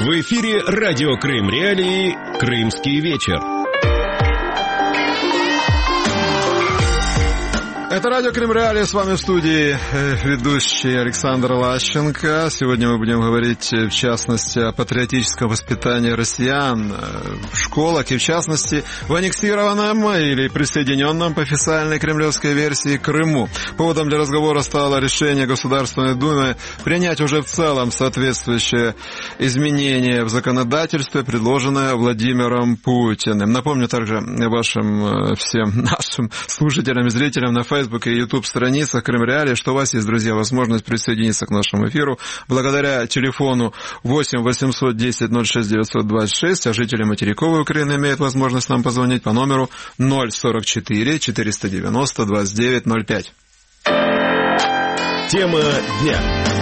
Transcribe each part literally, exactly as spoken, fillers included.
В эфире радио Крым Реалии «Крымский вечер». Это радио Крым Реалии, с вами в студии ведущий Александр Лащенко. Сегодня мы будем говорить, в частности, о патриотическом воспитании россиян в школах, и в частности, в аннексированном или присоединенном по официальной кремлевской версии Крыму. Поводом для разговора стало решение Государственной Думы принять уже в целом соответствующее изменение в законодательстве, предложенное Владимиром Путиным. Напомню также вашим всем нашим слушателям и зрителям на Facebook и YouTube страницах Крым Реалии, что у вас есть, друзья, возможность присоединиться к нашему эфиру благодаря телефону восемь восемьсот десять ноль шесть девятьсот двадцать шесть, а жители материковой Украины имеют возможность нам позвонить по номеру ноль сорок четыре четыреста девяносто двадцать девять ноль пять. Тема дня.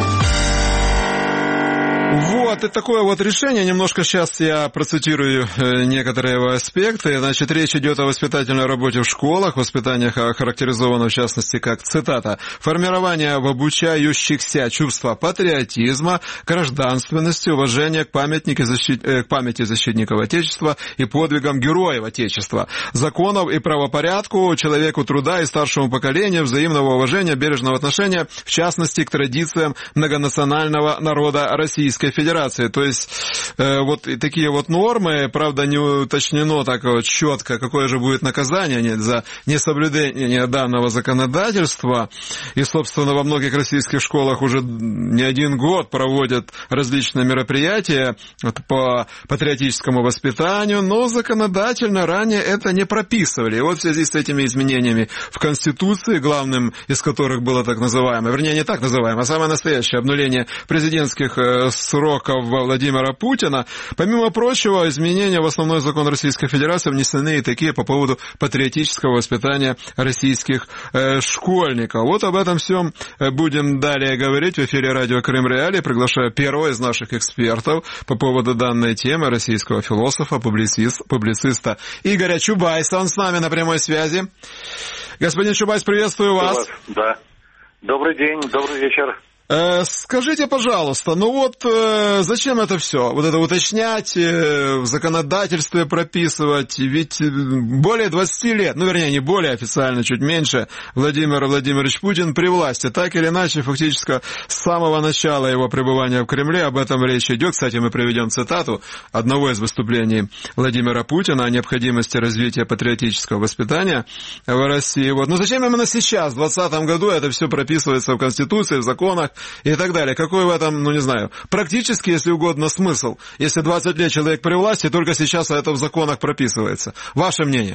Вот, и такое вот решение. Немножко сейчас я процитирую некоторые его аспекты. Значит, речь идет о воспитательной работе в школах. Воспитание характеризовано, в частности, как, цитата, «формирование в обучающихся чувства патриотизма, гражданственности, уважения к, защит... к памяти защитников Отечества и подвигам героев Отечества, законов и правопорядку, человеку труда и старшему поколению, взаимного уважения, бережного отношения, в частности, к традициям многонационального народа Российской Федерации». То есть э, вот такие вот нормы, правда, не уточнено так вот четко, какое же будет наказание за несоблюдение данного законодательства. И, собственно, во многих российских школах уже не один год проводят различные мероприятия по патриотическому воспитанию, но законодательно ранее это не прописывали. И вот в связи с этими изменениями в Конституции, главным из которых было так называемое, вернее, не так называемое, а самое настоящее обнуление президентских э, сроков Владимира Путина. Помимо прочего, изменения в основной закон Российской Федерации внесены и такие по поводу патриотического воспитания российских э, школьников. Вот об этом всем будем далее говорить в эфире радио Крым Реалии. Приглашаю первого из наших экспертов по поводу данной темы, российского философа, публицист, публициста Игоря Чубайса. Он с нами на прямой связи. Господин Чубайс, приветствую вас. Да. Добрый день, добрый вечер. Скажите, пожалуйста, ну вот э, зачем это все? Вот это уточнять, э, в законодательстве прописывать, ведь более двадцати лет, ну вернее не более, официально чуть меньше, Владимир Владимирович Путин при власти. Так или иначе, фактически с самого начала его пребывания в Кремле об этом речь идет. Кстати, мы приведем цитату одного из выступлений Владимира Путина о необходимости развития патриотического воспитания в России. Вот. Но зачем именно сейчас, в двадцатом году, это все прописывается в Конституции, в законах и так далее? Какой в этом, ну не знаю, практически, если угодно, смысл, если двадцать лет человек при власти, только сейчас это в законах прописывается? Ваше мнение?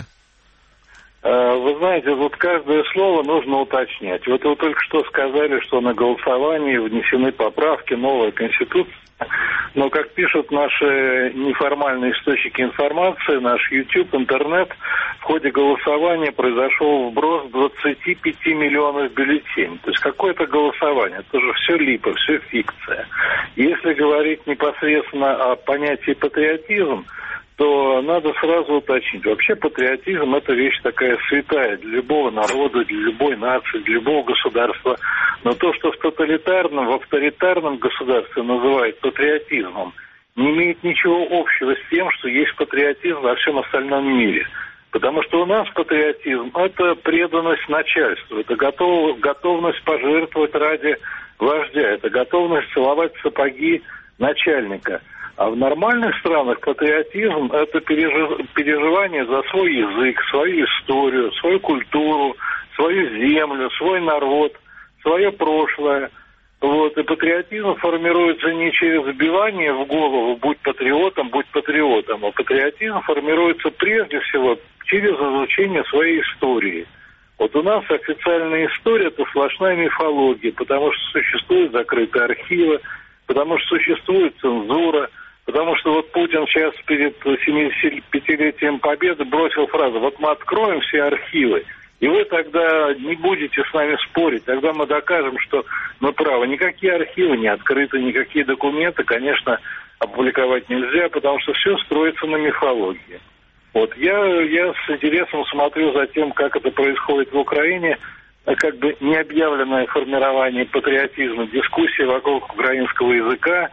Вы знаете, вот каждое слово нужно уточнять. Вот вы только что сказали, что на голосовании внесены поправки, новая Конституция. Но, как пишут наши неформальные источники информации, наш YouTube, интернет, в ходе голосования произошел вброс двадцати пяти миллионов бюллетеней. То есть какое-то голосование, это же все липа, все фикция. Если говорить непосредственно о понятии патриотизм, то надо сразу уточнить. Вообще патриотизм – это вещь такая святая для любого народа, для любой нации, для любого государства. Но то, что в тоталитарном, в авторитарном государстве называют патриотизмом, не имеет ничего общего с тем, что есть патриотизм во всем остальном мире. Потому что у нас патриотизм – это преданность начальству, это готов, готовность пожертвовать ради вождя, это готовность целовать сапоги начальника. А в нормальных странах патриотизм – это переживание за свой язык, свою историю, свою культуру, свою землю, свой народ, свое прошлое. Вот. И патриотизм формируется не через вбивание в голову «будь патриотом, будь патриотом», а патриотизм формируется прежде всего через изучение своей истории. Вот у нас официальная история – это сплошная мифология, потому что существуют закрытые архивы, потому что существует цензура, потому что вот Путин сейчас перед семидесятипятилетием Победы бросил фразу: вот мы откроем все архивы, и вы тогда не будете с нами спорить, тогда мы докажем, что мы правы. Никакие архивы не открыты, никакие документы, конечно, опубликовать нельзя, потому что все строится на мифологии. Вот я, я с интересом смотрю за тем, как это происходит в Украине, как бы необъявленное формирование патриотизма, дискуссия вокруг украинского языка,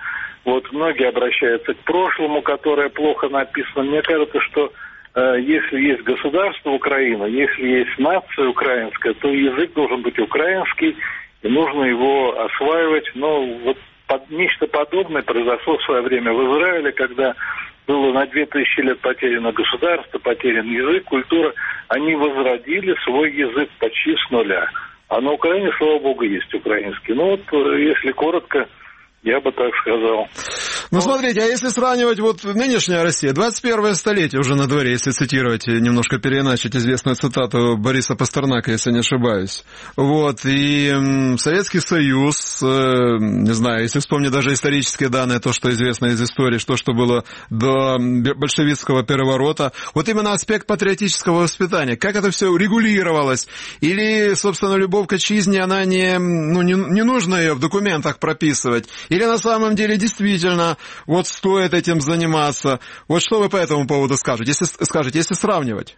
Вот многие обращаются к прошлому, которое плохо написано. Мне кажется, что э, если есть государство Украина, если есть нация украинская, то язык должен быть украинский, и нужно его осваивать. Но вот под, нечто подобное произошло в свое время в Израиле, когда было на две тысячи лет потеряно государство, потерян язык, культура. Они возродили свой язык почти с нуля. А на Украине, слава богу, есть украинский. Ну вот, если коротко, я бы так сказал. Ну, смотрите, а если сравнивать вот нынешняя Россия, двадцать первое столетие уже на дворе, если цитировать, немножко переиначить известную цитату Бориса Пастернака, если не ошибаюсь. Вот, и м, Советский Союз, э, не знаю, если вспомнить даже исторические данные, то, что известно из истории, что, что было до большевистского переворота, вот именно аспект патриотического воспитания, как это все регулировалось, или, собственно, любовь к отчизне, она не, ну, не, не нужно ее в документах прописывать, или на самом деле действительно вот стоит этим заниматься. Вот что вы по этому поводу скажете, если, скажете, если сравнивать?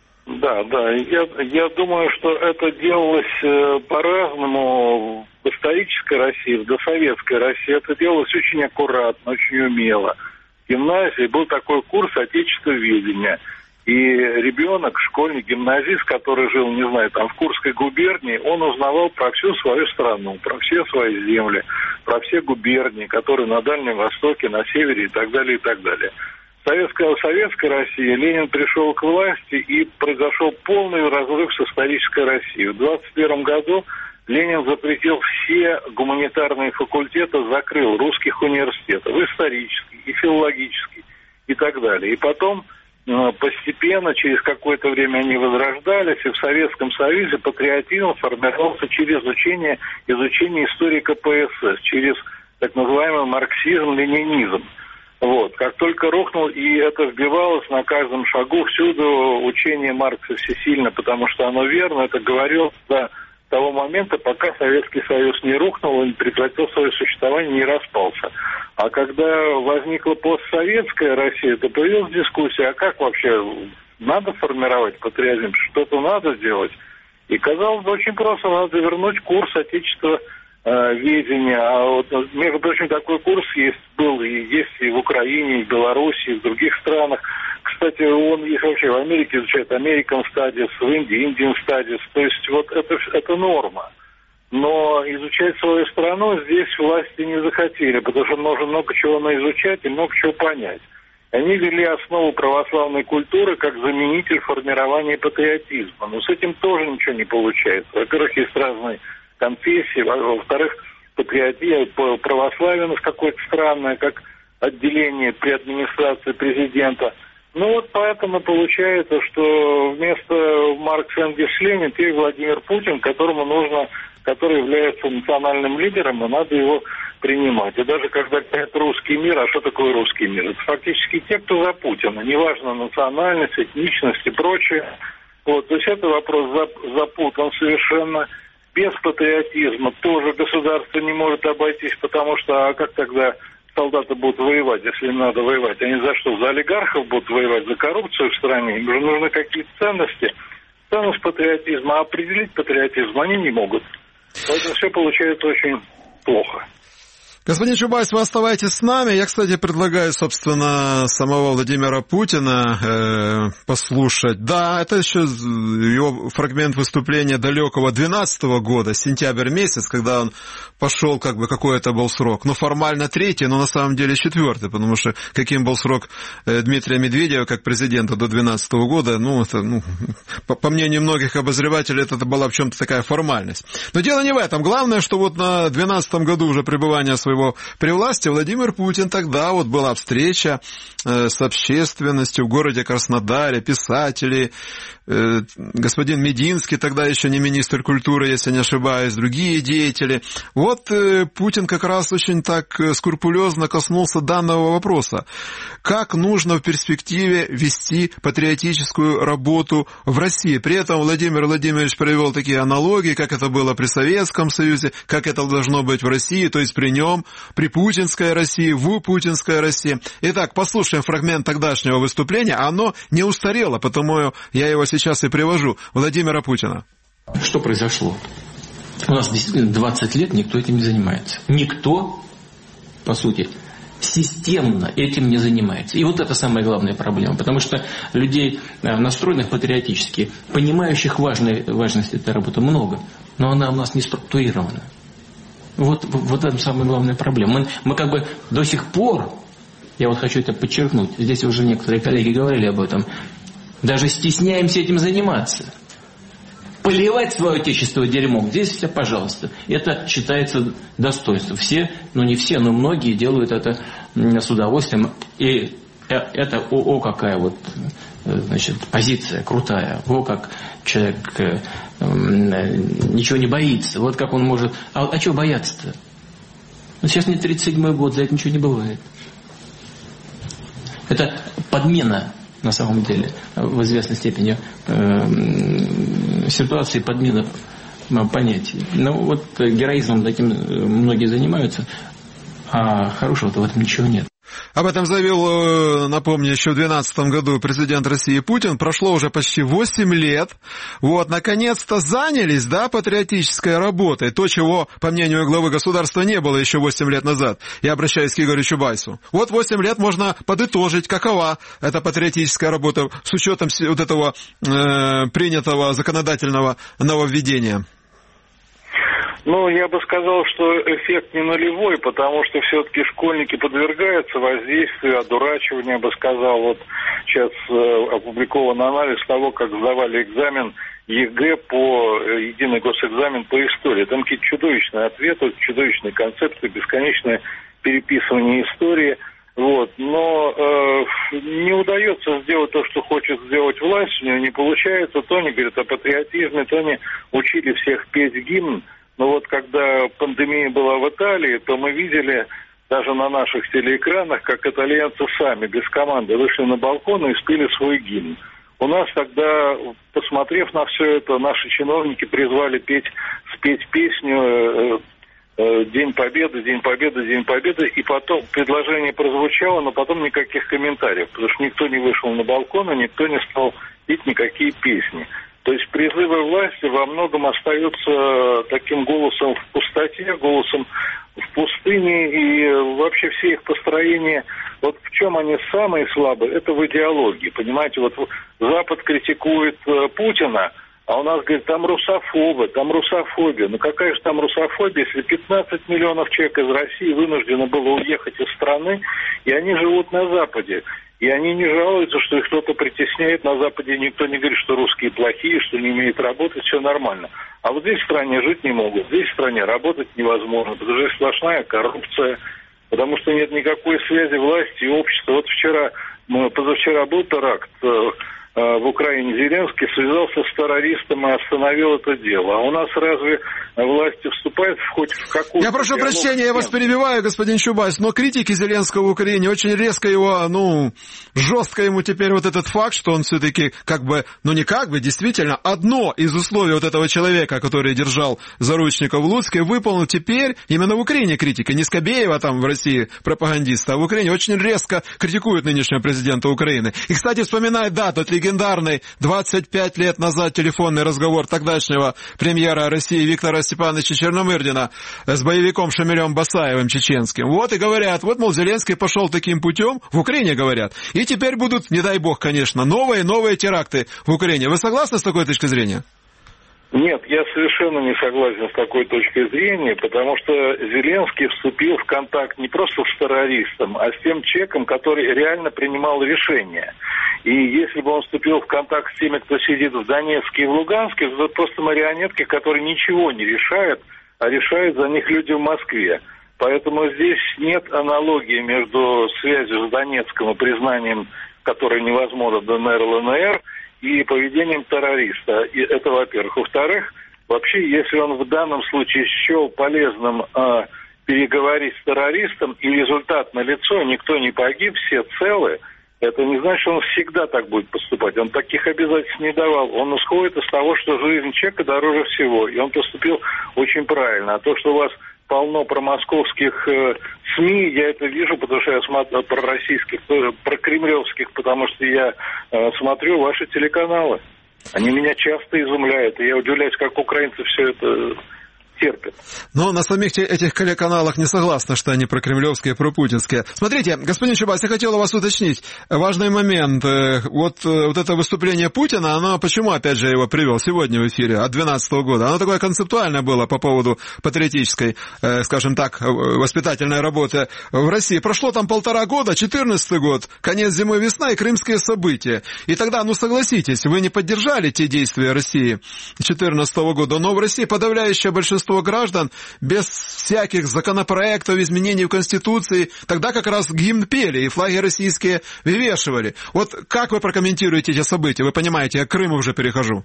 Да, да. Я, я думаю, что это делалось по-разному в исторической России, в досоветской России. Это делалось очень аккуратно, очень умело. В гимназии был такой курс отечествоведения. И ребенок, школьник, гимназист, который жил, не знаю, там в Курской губернии, он узнавал про всю свою страну, про все свои земли, про все губернии, которые на Дальнем Востоке, на севере и так далее, и так далее. В советской, в советской России Ленин пришел к власти, и произошел полный разрыв с исторической Россией. В двадцать первом году Ленин запретил все гуманитарные факультеты, закрыл русских университетов, исторический, и филологический, и так далее. И потом постепенно, через какое-то время они возрождались, и в Советском Союзе патриотизм формировался через изучение, изучение истории ка пэ эс эс, через так называемый марксизм-ленинизм. Вот. Как только рухнул, и это вбивалось на каждом шагу, всюду учение Маркса всесильно, потому что оно верно, это говорил до того момента, пока Советский Союз не рухнул, он прекратил свое существование, не распался. А когда возникла постсоветская Россия, то появилась дискуссия, а как вообще надо формировать патриотизм, что-то надо делать. И казалось бы, очень просто, надо вернуть курс отечествоведения. А вот, между прочим, такой курс есть, был и есть и в Украине, и в Беларуси, и в других странах. Кстати, он их вообще в Америке изучает, American Studies, в Индии, Indian Studies. То есть вот это, это норма. Но изучать свою страну здесь власти не захотели, потому что нужно много чего наизучать и много чего понять. Они ввели основу православной культуры как заменитель формирования патриотизма. Но с этим тоже ничего не получается. Во-первых, есть разные конфессии, во-вторых, патриотия, православие у нас какое-то странное, как отделение при администрации президента. Ну вот поэтому получается, что вместо Маркса, Энгельса, Ленина теперь Владимир Путин, которому нужно, который является национальным лидером, и надо его принимать. И даже когда говорят русский мир, а что такое русский мир? Это фактически те, кто за Путина, неважно национальность, этничность и прочее. Вот, то есть это вопрос запутан совершенно. Без патриотизма тоже государство не может обойтись, потому что, а как тогда солдаты будут воевать, если им надо воевать? Они за что? За олигархов будут воевать, за коррупцию в стране? Им же нужны какие-то ценности. Ценность патриотизма, а определить патриотизм они не могут. Поэтому все получается очень плохо. Господин Чубайс, вы оставайтесь с нами. Я, кстати, предлагаю, собственно, самого Владимира Путина э, послушать. Да, это еще его фрагмент выступления далекого двенадцатого года, сентябрь месяц, когда он пошел, как бы, какой это был срок. Ну, формально третий, но на самом деле четвертый, потому что каким был срок э, Дмитрия Медведева как президента до двенадцатого года, ну, это, ну, по, по мнению многих обозревателей, это была в чем-то такая формальность. Но дело не в этом. Главное, что вот на двенадцатом году уже пребывания своего при власти Владимир Путин, тогда вот была встреча э, с общественностью в городе Краснодаре, писатели, э, господин Мединский, тогда еще не министр культуры, если не ошибаюсь, другие деятели. Вот э, Путин как раз очень так скрупулезно коснулся данного вопроса. Как нужно в перспективе вести патриотическую работу в России? При этом Владимир Владимирович провел такие аналогии, как это было при Советском Союзе, как это должно быть в России, то есть при нем, при путинской России, в путинской России. Итак, послушаем фрагмент тогдашнего выступления. Оно не устарело, потому я его сейчас и привожу. Владимира Путина. Что произошло? У нас действительно двадцать лет никто этим не занимается. Никто, по сути, системно этим не занимается. И вот это самая главная проблема. Потому что людей, настроенных патриотически, понимающих важной, важность этой работы, много. Но она у нас не структурирована. Вот, вот это самая главная проблема. Мы, мы как бы до сих пор, я вот хочу это подчеркнуть, здесь уже некоторые коллеги говорили об этом, даже стесняемся этим заниматься. Поливать свое отечество дерьмом, здесь все, пожалуйста. Это считается достоинством. Все, ну не все, но многие делают это с удовольствием. И это, о, о какая вот, значит, позиция крутая. О, как человек э, э, ничего не боится. Вот как он может... А, а чего бояться-то? Ну, сейчас мне тридцать седьмой год, за это ничего не бывает. Это подмена, на самом деле, в известной степени э, ситуации, подмена понятий. Ну, вот героизмом таким многие занимаются, а хорошего-то в этом ничего нет. Об этом заявил, напомню, еще в две тысячи двенадцатом году президент России Путин. Прошло уже почти восемь лет. Вот, наконец-то занялись, да, патриотической работой. То, чего, по мнению главы государства, не было еще восемь лет назад. Я обращаюсь к Игорю Чубайсу. Вот восемь лет можно подытожить, какова эта патриотическая работа с учетом вот этого э, принятого законодательного нововведения. Ну, я бы сказал, что эффект не нулевой, потому что все-таки школьники подвергаются воздействию, одурачиванию, я бы сказал. Вот сейчас э, опубликован анализ того, как сдавали экзамен ЕГЭ по, э, единый госэкзамен по истории. Там какие-то чудовищные ответы, чудовищные концепты, бесконечное переписывание истории. Вот. Но э, не удается сделать то, что хочет сделать власть, у нее не получается. То они говорят о патриотизме, то они учили всех петь гимн. Но вот когда пандемия была в Италии, то мы видели даже на наших телеэкранах, как итальянцы сами, без команды, вышли на балкон и спели свой гимн. У нас тогда, посмотрев на все это, наши чиновники призвали петь, спеть песню э, э, «День Победы, День Победы, День Победы», и потом предложение прозвучало, но потом никаких комментариев, потому что никто не вышел на балкон, и никто не стал петь никакие песни. То есть призывы власти во многом остаются таким голосом в пустоте, голосом в пустыне, и вообще все их построения, вот в чем они самые слабые, это в идеологии, понимаете, вот Запад критикует Путина, а у нас говорит, там русофобы, там русофобия. Ну какая же там русофобия, если пятнадцать миллионов человек из России вынуждено было уехать из страны, и они живут на Западе. И они не жалуются, что их кто-то притесняет. На Западе никто не говорит, что русские плохие, что не умеют работать, все нормально. А вот здесь в стране жить не могут, здесь в стране работать невозможно, потому что сплошная коррупция, потому что нет никакой связи власти и общества. Вот вчера, позавчера был теракт в Украине, Зеленский связался с террористом и остановил это дело. А у нас разве власти вступают хоть в какую-то... Я прошу прощения, я вас перебиваю, господин Чубайс, но критики Зеленского в Украине очень резко его, ну, жестко ему теперь вот этот факт, что он все-таки как бы, ну не как бы, действительно, одно из условий вот этого человека, который держал заручника в Луцке, выполнил теперь именно в Украине критика. Не Скобеева там в России пропагандиста, а в Украине очень резко критикуют нынешнего президента Украины. И, кстати, вспоминает, да, тот легендарный двадцать пять лет назад телефонный разговор тогдашнего премьера России Виктора Степановича Черномырдина с боевиком Шамилем Басаевым чеченским. Вот и говорят, вот, мол, Зеленский пошел таким путем, в Украине говорят, и теперь будут, не дай бог, конечно, новые новые теракты в Украине. Вы согласны с такой точкой зрения? Нет, я совершенно не согласен с такой точкой зрения, потому что Зеленский вступил в контакт не просто с террористом, а с тем человеком, который реально принимал решения. И если бы он вступил в контакт с теми, кто сидит в Донецке и в Луганске, то это просто марионетки, которые ничего не решают, а решают за них люди в Москве. Поэтому здесь нет аналогии между связью с Донецком и признанием, которое невозможно, ДНР, ЛНР, и поведением террориста. И это, во-первых. Во-вторых, вообще, если он в данном случае счел полезным э, переговорить с террористом, и результат налицо, никто не погиб, все целы, это не значит, что он всегда так будет поступать. Он таких обязательств не давал. Он исходит из того, что жизнь человека дороже всего. И он поступил очень правильно. А то, что у вас полно промосковских э, СМИ, я это вижу, потому что я смотрю пророссийских, прокремлевских, потому что я э, смотрю ваши телеканалы. Они меня часто изумляют, и я удивляюсь, как украинцы все это терпят. Но на самих этих телеканалах не согласны, что они прокремлевские, пропутинские. Смотрите, господин Чубайс, я хотел у вас уточнить важный момент. Вот, вот это выступление Путина, оно, почему, опять же, я его привел сегодня в эфире, от двенадцатого года, оно такое концептуальное было по поводу патриотической, скажем так, воспитательной работы в России. Прошло там полтора года, четырнадцатый год, конец зимы, весна и крымские события. И тогда, ну согласитесь, вы не поддержали те действия России четырнадцатого года, но в России подавляющее большинство граждан без всяких законопроектов, изменений в Конституции, тогда как раз гимн пели и флаги российские вывешивали. Вот как вы прокомментируете эти события? Вы понимаете, я к Крыму уже перехожу.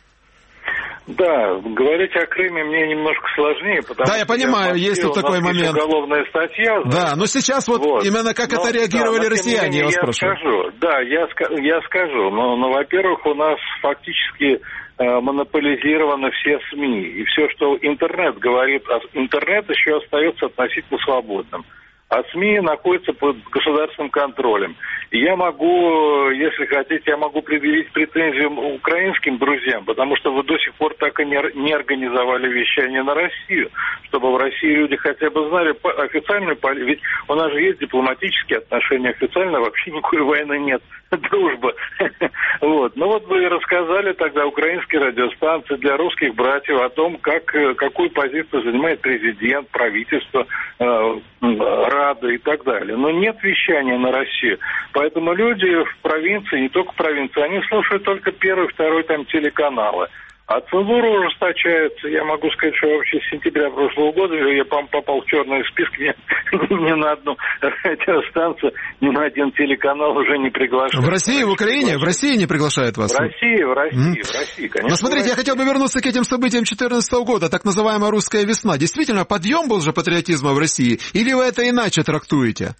Да, говорить о Крыме мне немножко сложнее, потому да, я понимаю, есть тут такой момент. Уголовная статья. Да, но сейчас вот, вот. именно как но, это реагировали да, россияне, я вас я спрашиваю. Скажу, да, я, я скажу, но, но, во-первых, у нас фактически э, монополизированы все СМИ, и все, что интернет говорит, интернет еще остается относительно свободным. А СМИ находятся под государственным контролем. И я могу, если хотите, я могу предъявить претензии украинским друзьям, потому что вы до сих пор так и не, не организовали вещание на Россию, чтобы в России люди хотя бы знали официальную политику. Ведь у нас же есть дипломатические отношения, официально вообще никакой войны нет, дружба. Вот. Ну вот вы рассказали тогда украинские радиостанции для русских братьев о том, как, какую позицию занимает президент, правительство, Рада и так далее. Но нет вещания на Россию. Поэтому люди в провинции, не только в провинции, они слушают только первый, второй там телеканалы. А цензура ужесточается. Я могу сказать, что вообще с сентября прошлого года я попал в черные списки, ни, ни на одну радиостанцию, ни на один телеканал уже не приглашают. В России, в Украине? В России не приглашают вас? В России, в России, mm. в России, конечно. Но смотрите, я хотел бы вернуться к этим событиям две тысячи четырнадцатого года, так называемая «Русская весна». Действительно, подъем был же патриотизма в России? Или вы это иначе трактуете?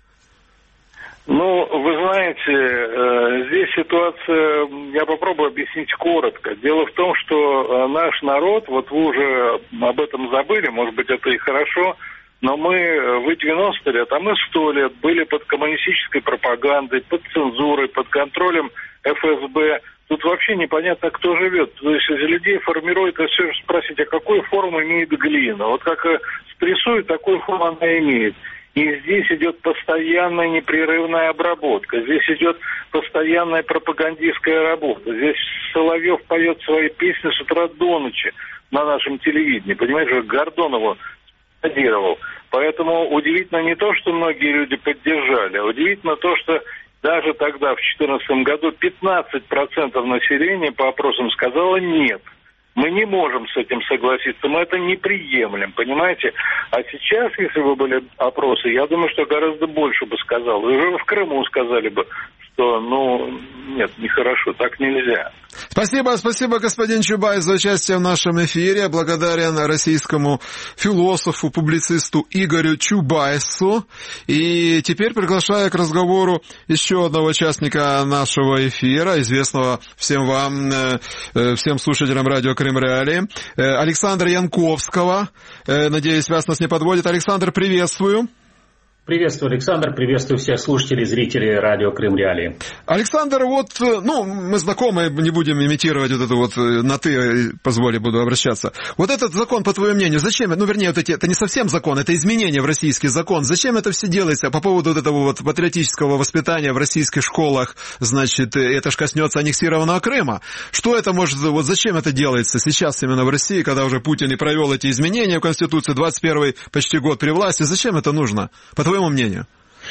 Ну, вы знаете, здесь ситуация, я попробую объяснить коротко. Дело в том, что наш народ, вот вы уже об этом забыли, может быть, это и хорошо, но мы, вы девяносто лет, а мы сто лет были под коммунистической пропагандой, под цензурой, под контролем эф эс бэ. Тут вообще непонятно, кто живет. То есть людей формирует, а все же спросить, а какую форму имеет глина? Вот как спрессует, такую форму она имеет. И здесь идет постоянная непрерывная обработка. Здесь идет постоянная пропагандистская работа. Здесь Соловьев поет свои песни с утра до ночи на нашем телевидении. Понимаете, Гордонову спонсировал. Поэтому удивительно не то, что многие люди поддержали, а удивительно то, что даже тогда, в две тысячи четырнадцатом году, пятнадцать процентов населения по опросам сказало «нет». Мы не можем с этим согласиться, мы это не приемлем, понимаете? А сейчас, если бы были опросы, я думаю, что гораздо больше бы сказал. Уже в Крыму сказали бы, что, ну, нет, нехорошо, так нельзя. Спасибо, спасибо, господин Чубайс, за участие в нашем эфире. Благодарен российскому философу, публицисту Игорю Чубайсу. И теперь приглашаю к разговору еще одного участника нашего эфира, известного всем вам, всем слушателям радио Крым Реалии, Александра Янковского. Надеюсь, вас нас не подводит. Александр, приветствую. Приветствую, Александр, приветствую всех слушателей, зрителей радио Крым Реалии. Александр, вот, ну, мы знакомы, не будем имитировать вот это вот на «ты», позволь, буду обращаться. Вот этот закон, по твоему мнению, зачем, ну, вернее, вот эти, это не совсем закон, это изменение в российский закон. Зачем это все делается по поводу вот этого вот патриотического воспитания в российских школах, значит, это ж коснется аннексированного Крыма. Что это может, вот зачем это делается сейчас именно в России, когда уже Путин и провел эти изменения в Конституции, двадцать первый почти год при власти, зачем это нужно? По твоему мнению?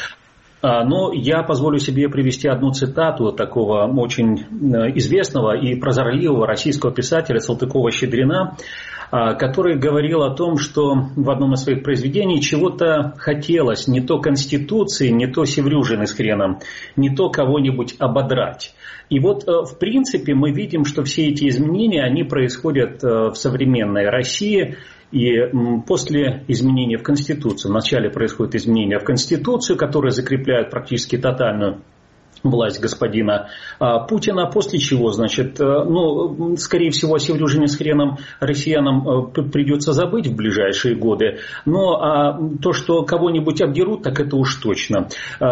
Ну, я позволю себе привести одну цитату такого очень известного и прозорливого российского писателя Салтыкова-Щедрина, который говорил о том, что в одном из своих произведений чего-то хотелось, не то Конституции, не то Севрюжины с хреном, не то кого-нибудь ободрать. И вот, в принципе, мы видим, что все эти изменения, они происходят в современной России. И после изменения в Конституцию, вначале происходит изменение в Конституцию, которые закрепляют практически тотальную власть господина Путина, после чего, значит, ну, скорее всего, о Севрюжине с хреном россиянам придется забыть в ближайшие годы, но а то, что кого-нибудь обдерут, так это уж точно.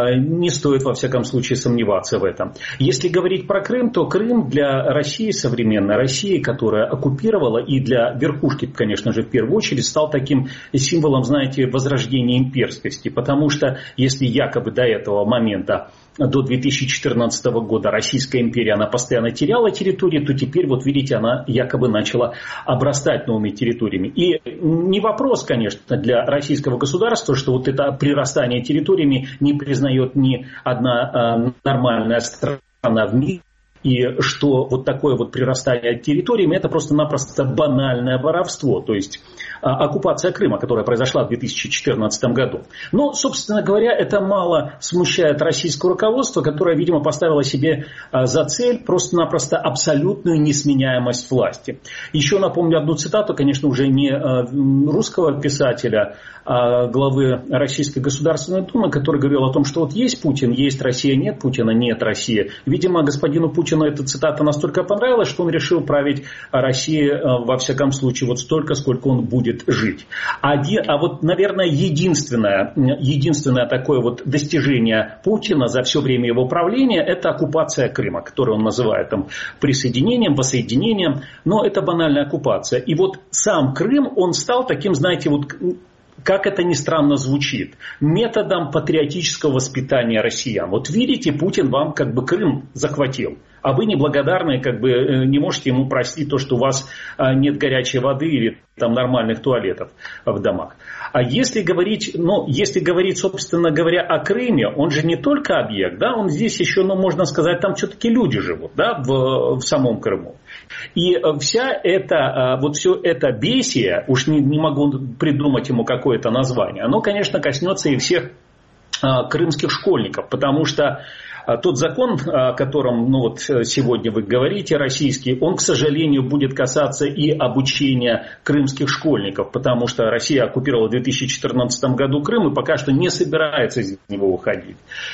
Не стоит, во всяком случае, сомневаться в этом. Если говорить про Крым, то Крым для России, современной России, которая оккупировала, и для верхушки, конечно же, в первую очередь, стал таким символом, знаете, возрождения имперскости, потому что если якобы до этого момента, до две тысячи четырнадцатого года Российская империя, она постоянно теряла территории, то теперь, вот видите, она якобы начала обрастать новыми территориями. И не вопрос, конечно, для российского государства, что вот это прирастание территориями не признает ни одна нормальная страна в мире. И что вот такое вот прирастание территориями, это просто-напросто банальное воровство, то есть а, оккупация Крыма, которая произошла в две тысячи четырнадцатом году. Но, собственно говоря, это мало смущает российское руководство, которое, видимо, поставило себе а, за цель просто-напросто абсолютную несменяемость власти. Еще напомню одну цитату, конечно, уже не а, русского писателя, а главы Российской Государственной Думы, который говорил о том, что вот есть Путин, есть Россия, нет Путина, нет России. Видимо, господину Путину но эта цитата настолько понравилась, что он решил править Россией, во всяком случае, вот столько, сколько он будет жить. А, а вот, наверное, единственное, единственное такое вот достижение Путина за все время его правления – это оккупация Крыма, которую он называет там присоединением, воссоединением, но это банальная оккупация. И вот сам Крым, он стал таким, знаете, вот... как это ни странно звучит, методом патриотического воспитания россиян. Вот видите, Путин вам как бы Крым захватил, а вы неблагодарные, как бы не можете ему простить то, что у вас нет горячей воды или там нормальных туалетов в домах. А если говорить, ну, если говорить, собственно говоря, о Крыме, он же не только объект, да, он здесь еще, ну, можно сказать, там все-таки люди живут, да, в, в самом Крыму. И вся эта, вот все это бесие, уж не, не могу придумать ему какое-то название, оно, конечно, коснется и всех а, крымских школьников, потому что а, тот закон, о котором, ну, вот сегодня вы говорите, российский, он, к сожалению, будет касаться и обучения крымских школьников, потому что Россия оккупировала в две тысячи четырнадцатом году Крым и пока что не собирается из него уходить.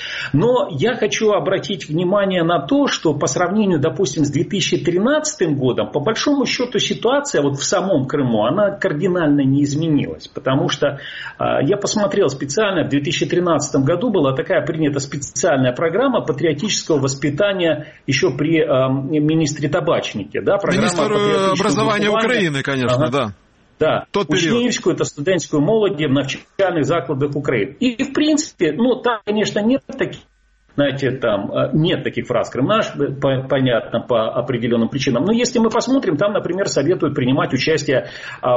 Но я хочу обратить внимание на то, что по сравнению, допустим, с две тысячи тринадцатым годом, по большому счету ситуация вот в самом Крыму, она кардинально не изменилась. Потому что э, я посмотрел специально, в две тысячи тринадцатом году была такая принята специальная программа патриотического воспитания еще при э, министре Табачнике. Да, Министр образования Украины, конечно, ага. да. Да, учнівську та студентську молоді в навчальних закладах України. И, в принципе, ну, там, конечно, нет таких, знаете, там нет таких фраз «Крым наш», понятно, по определенным причинам. Но если мы посмотрим, там, например, советуют принимать участие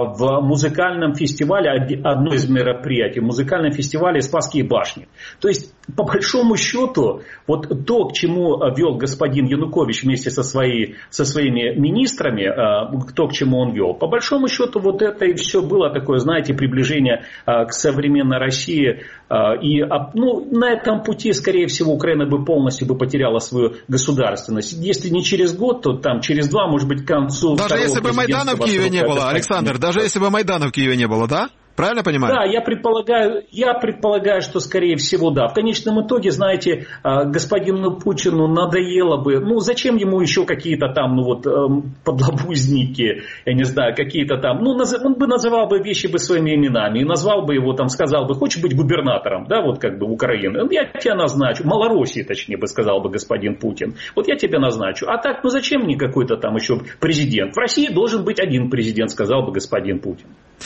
в музыкальном фестивале, одно из мероприятий, в музыкальном фестивале «Спасские башни». То есть, по большому счету, вот то, к чему вел господин Янукович вместе со, своей, со своими министрами, то, к чему он вел, по большому счету, вот это и все было такое, знаете, приближение к современной России. И, ну, на этом пути, скорее всего, Украина бы полностью бы потеряла свою государственность. Если не через год, то там через два, может быть, к концу... Даже если бы Майдана в Киеве не было, Александр, даже если бы Майдана в Киеве не было, да? Правильно понимаю? Да, я предполагаю, я предполагаю, что скорее всего да. В конечном итоге, знаете, господину Путину надоело бы, ну зачем ему еще какие-то там, ну вот, подлабузники, я не знаю, какие-то там, ну он бы называл бы вещи бы своими именами, и назвал бы его там, сказал бы, хочешь быть губернатором, да, вот как бы Украины, я тебя назначу, Малороссии, точнее бы сказал бы господин Путин, вот я тебя назначу. А так, ну зачем мне какой-то там еще президент? В России должен быть один президент, сказал бы господин Путин.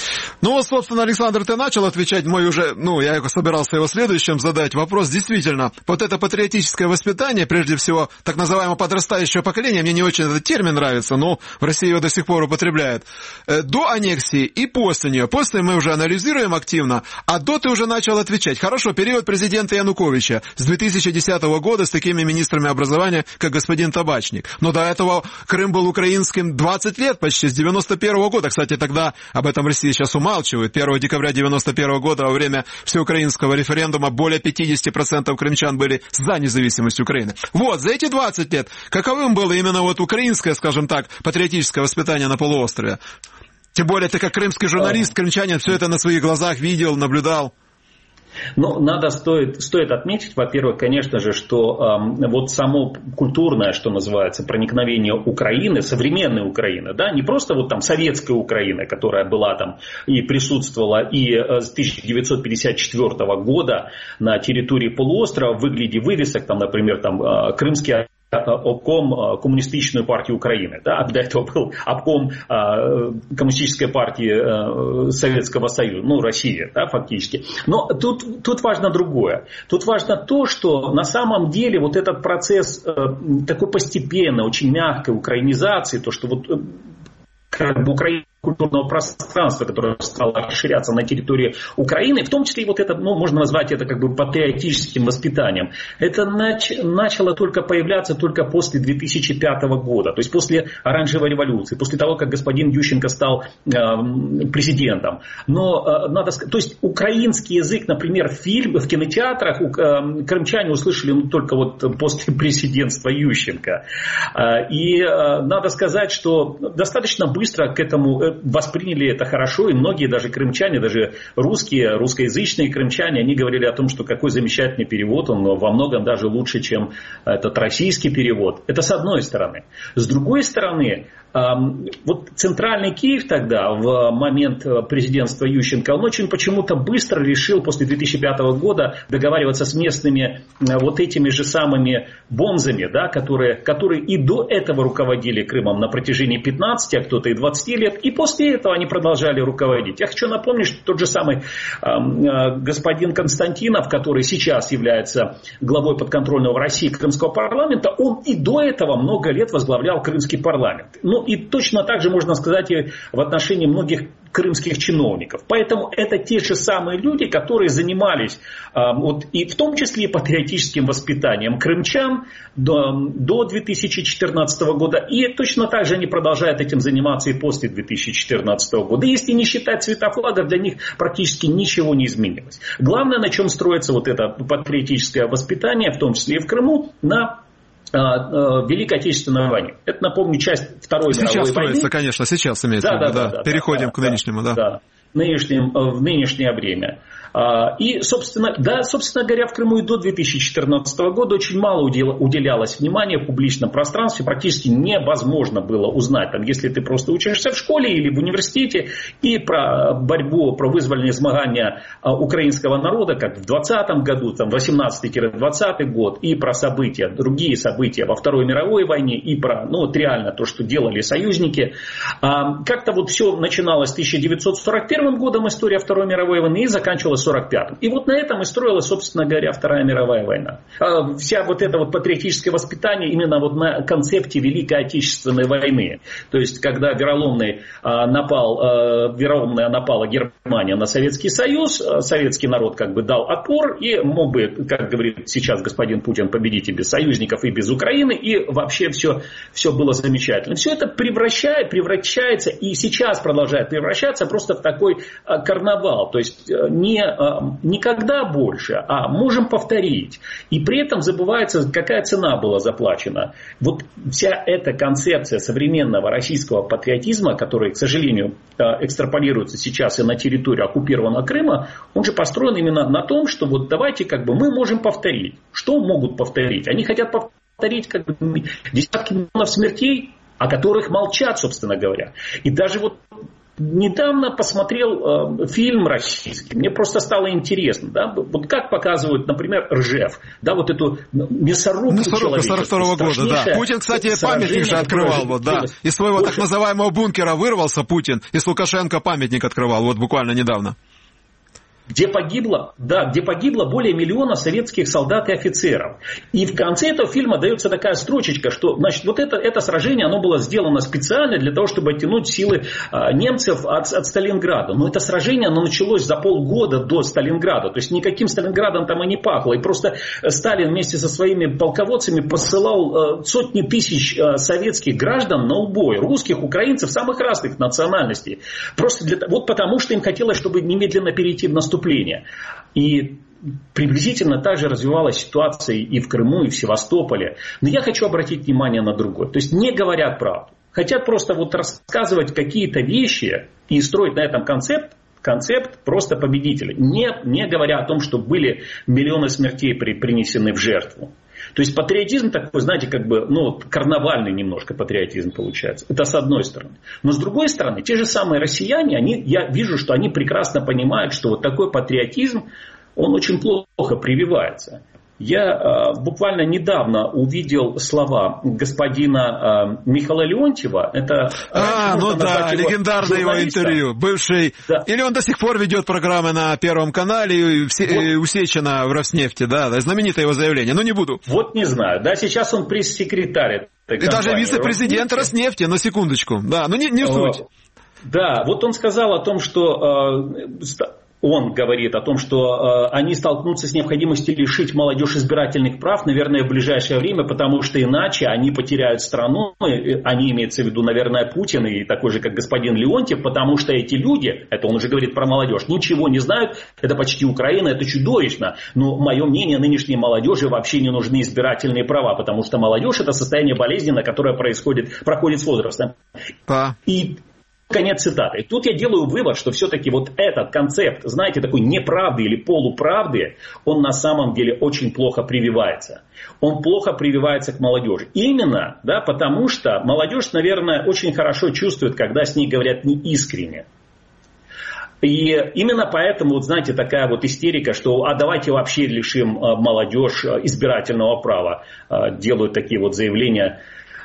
Ну вот, собственно, Александр, ты начал отвечать, мой уже, ну, я собирался его следующим задать вопрос. Действительно, вот это патриотическое воспитание, прежде всего, так называемое подрастающее поколение, мне не очень этот термин нравится, но в России его до сих пор употребляют, до аннексии и после нее. После мы уже анализируем активно, а до ты уже начал отвечать. Хорошо, период президента Януковича с две тысячи десятого года с такими министрами образования, как господин Табачник. Но до этого Крым был украинским двадцать лет почти, с девяносто первого года. Кстати, тогда об этом Россия сейчас умалчивает. первого декабря девяносто первого года во время всеукраинского референдума более пятьдесят процентов крымчан были за независимость Украины. Вот, за эти двадцать лет каковым было именно вот украинское, скажем так, патриотическое воспитание на полуострове? Тем более ты как крымский журналист, крымчанин, все это на своих глазах видел, наблюдал. Ну, надо стоит, стоит отметить, во-первых, конечно же, что э, вот само культурное, что называется, проникновение Украины, современной Украины, да, не просто вот там советская Украина, которая была там и присутствовала и э, с тысяча девятьсот пятьдесят четвёртого года на территории полуострова в выгляде вывесок, там, например, там, э, крымский обком Коммунистической партии Украины. Да? До этого был обком Коммунистической партии Советского Союза, ну, Россия, да, фактически. Но тут, тут важно другое. Тут важно то, что на самом деле вот этот процесс такой постепенной, очень мягкой украинизации, то, что вот как бы Украина культурного пространства, которое стало расширяться на территории Украины, в том числе и вот это, ну, можно назвать это как бы патриотическим воспитанием, это нач- начало только появляться только после две тысячи пятого года, то есть после Оранжевой революции, после того, как господин Ющенко стал э, президентом. Но э, надо сказать, то есть украинский язык, например, в фильм, в кинотеатрах у, э, крымчане услышали ну, только вот после президентства Ющенко. Э, и э, надо сказать, что достаточно быстро к этому восприняли это хорошо, и многие даже крымчане, даже русские, русскоязычные крымчане, они говорили о том, что какой замечательный перевод, он во многом даже лучше, чем этот российский перевод. Это с одной стороны. С другой стороны, вот центральный Киев тогда, в момент президентства Ющенко, он очень почему-то быстро решил после две тысячи пятого года договариваться с местными вот этими же самыми бонзами, да, которые, которые и до этого руководили Крымом на протяжении пятнадцати, а кто-то и двадцати лет, и после этого они продолжали руководить. Я хочу напомнить, что тот же самый э, господин Константинов, который сейчас является главой подконтрольного России Крымского парламента, он и до этого много лет возглавлял Крымский парламент. Ну и точно так же можно сказать и в отношении многих крымских чиновников. Поэтому это те же самые люди, которые занимались э, вот, и в том числе и патриотическим воспитанием крымчан до, до две тысячи четырнадцатого года. И точно так же они продолжают этим заниматься и после две тысячи четырнадцатого года. Если не считать цвета флага, для них практически ничего не изменилось. Главное, на чем строится вот это патриотическое воспитание, в том числе и в Крыму, на Великой Отечественной войне. Это, напомню, часть Второй сейчас мировой строится, войны. конечно, сейчас имеется да, в виду. да, Да, да, да, переходим да, к нынешнему. Да. Да. Нынешнем, в нынешнее время. И, собственно, да, собственно говоря, в Крыму и до две тысячи четырнадцатого года очень мало уделялось внимания в публичном пространстве. Практически невозможно было узнать, там, если ты просто учишься в школе или в университете, и про борьбу, про вызвольные змагания украинского народа, как в двадцатом году, там, восемнадцатый-двадцатый год, и про события, другие события во Второй мировой войне, и про, ну, вот реально то, что делали союзники. Как-то вот все начиналось с тысяча девятьсот сорок первым годом, история Второй мировой войны, и заканчивалась сорок пятым. И вот на этом и строилась, собственно говоря, Вторая мировая война. Вся вот это вот патриотическое воспитание именно вот на концепте Великой Отечественной войны. То есть, когда вероломный напал, вероломная напала Германия на Советский Союз, советский народ как бы дал отпор, и мог бы, как говорит сейчас господин Путин, победить и без союзников, и без Украины, и вообще все, все было замечательно. Все это превращает, превращается, и сейчас продолжает превращаться просто в такой карнавал. То есть, не никогда больше, а можем повторить. И при этом забывается, какая цена была заплачена. Вот вся эта концепция современного российского патриотизма, который, к сожалению, экстраполируется сейчас и на территорию оккупированного Крыма, он же построен именно на том, что вот давайте как бы мы можем повторить. Что могут повторить? Они хотят повторить как бы десятки миллионов смертей, о которых молчат, собственно говоря. И даже вот недавно посмотрел э, фильм российский, мне просто стало интересно, да, вот как показывают, например, Ржев, да, вот эту мясорубку человеческую. сорок второго года, да. Путин, кстати, памятник же открывал, вот, да, из своего Слушай, так называемого бункера вырвался Путин, и с Лукашенко памятник открывал, вот буквально недавно. Где погибло, да, где погибло более миллиона советских солдат и офицеров. И в конце этого фильма дается такая строчечка, что, значит, вот это, это сражение, оно было сделано специально для того, чтобы оттянуть силы а, немцев от, от Сталинграда. Но это сражение, оно началось за полгода до Сталинграда. То есть никаким Сталинградом там и не пахло. И просто Сталин вместе со своими полководцами посылал а, сотни тысяч а, советских граждан на убой. Русских, украинцев, самых разных национальностей. Просто для, вот потому, что им хотелось, чтобы немедленно перейти в наступление. И приблизительно так же развивалась ситуация и в Крыму, и в Севастополе. Но я хочу обратить внимание на другое. То есть не говорят правду. Хотят просто вот рассказывать какие-то вещи и строить на этом концепт, концепт просто победителя. Не, не говоря о том, что были миллионы смертей при, принесены в жертву. То есть патриотизм такой, знаете, как бы, ну, карнавальный немножко патриотизм получается. Это с одной стороны. Но с другой стороны, те же самые россияне, они, я вижу, что они прекрасно понимают, что вот такой патриотизм, он очень плохо прививается. Я э, буквально недавно увидел слова господина э, Михаила Леонтьева. Это а, ну да, легендарное его интервью. Бывший. Да. Или он до сих пор ведет программы на Первом канале, все, вот. Усечено в Роснефти, да, да, знаменитое его заявление. Но не буду. Вот не знаю. Да, сейчас он пресс-секретарь. И даже вице-президент Роснефти, на секундочку. Да, но не, не суть. Да, вот он сказал о том, что... Э, Он говорит о том, что э, они столкнутся с необходимостью лишить молодежь избирательных прав, наверное, в ближайшее время, потому что иначе они потеряют страну. Они имеются в виду, наверное, Путин и такой же, как господин Леонтьев, потому что эти люди, это он уже говорит про молодежь, ничего не знают, это почти Украина, это чудовищно. Но мое мнение, нынешней молодежи вообще не нужны избирательные права, потому что молодежь это состояние болезненное, которое происходит, проходит с возрастом. Да. И конец цитаты. И тут я делаю вывод, что все-таки вот этот концепт, знаете, такой неправды или полуправды, он на самом деле очень плохо прививается. Он плохо прививается к молодежи. Именно, да, потому что молодежь, наверное, очень хорошо чувствует, когда с ней говорят неискренне. И именно поэтому, вот знаете, такая вот истерика, что а давайте вообще лишим молодежь избирательного права. Делают такие вот заявления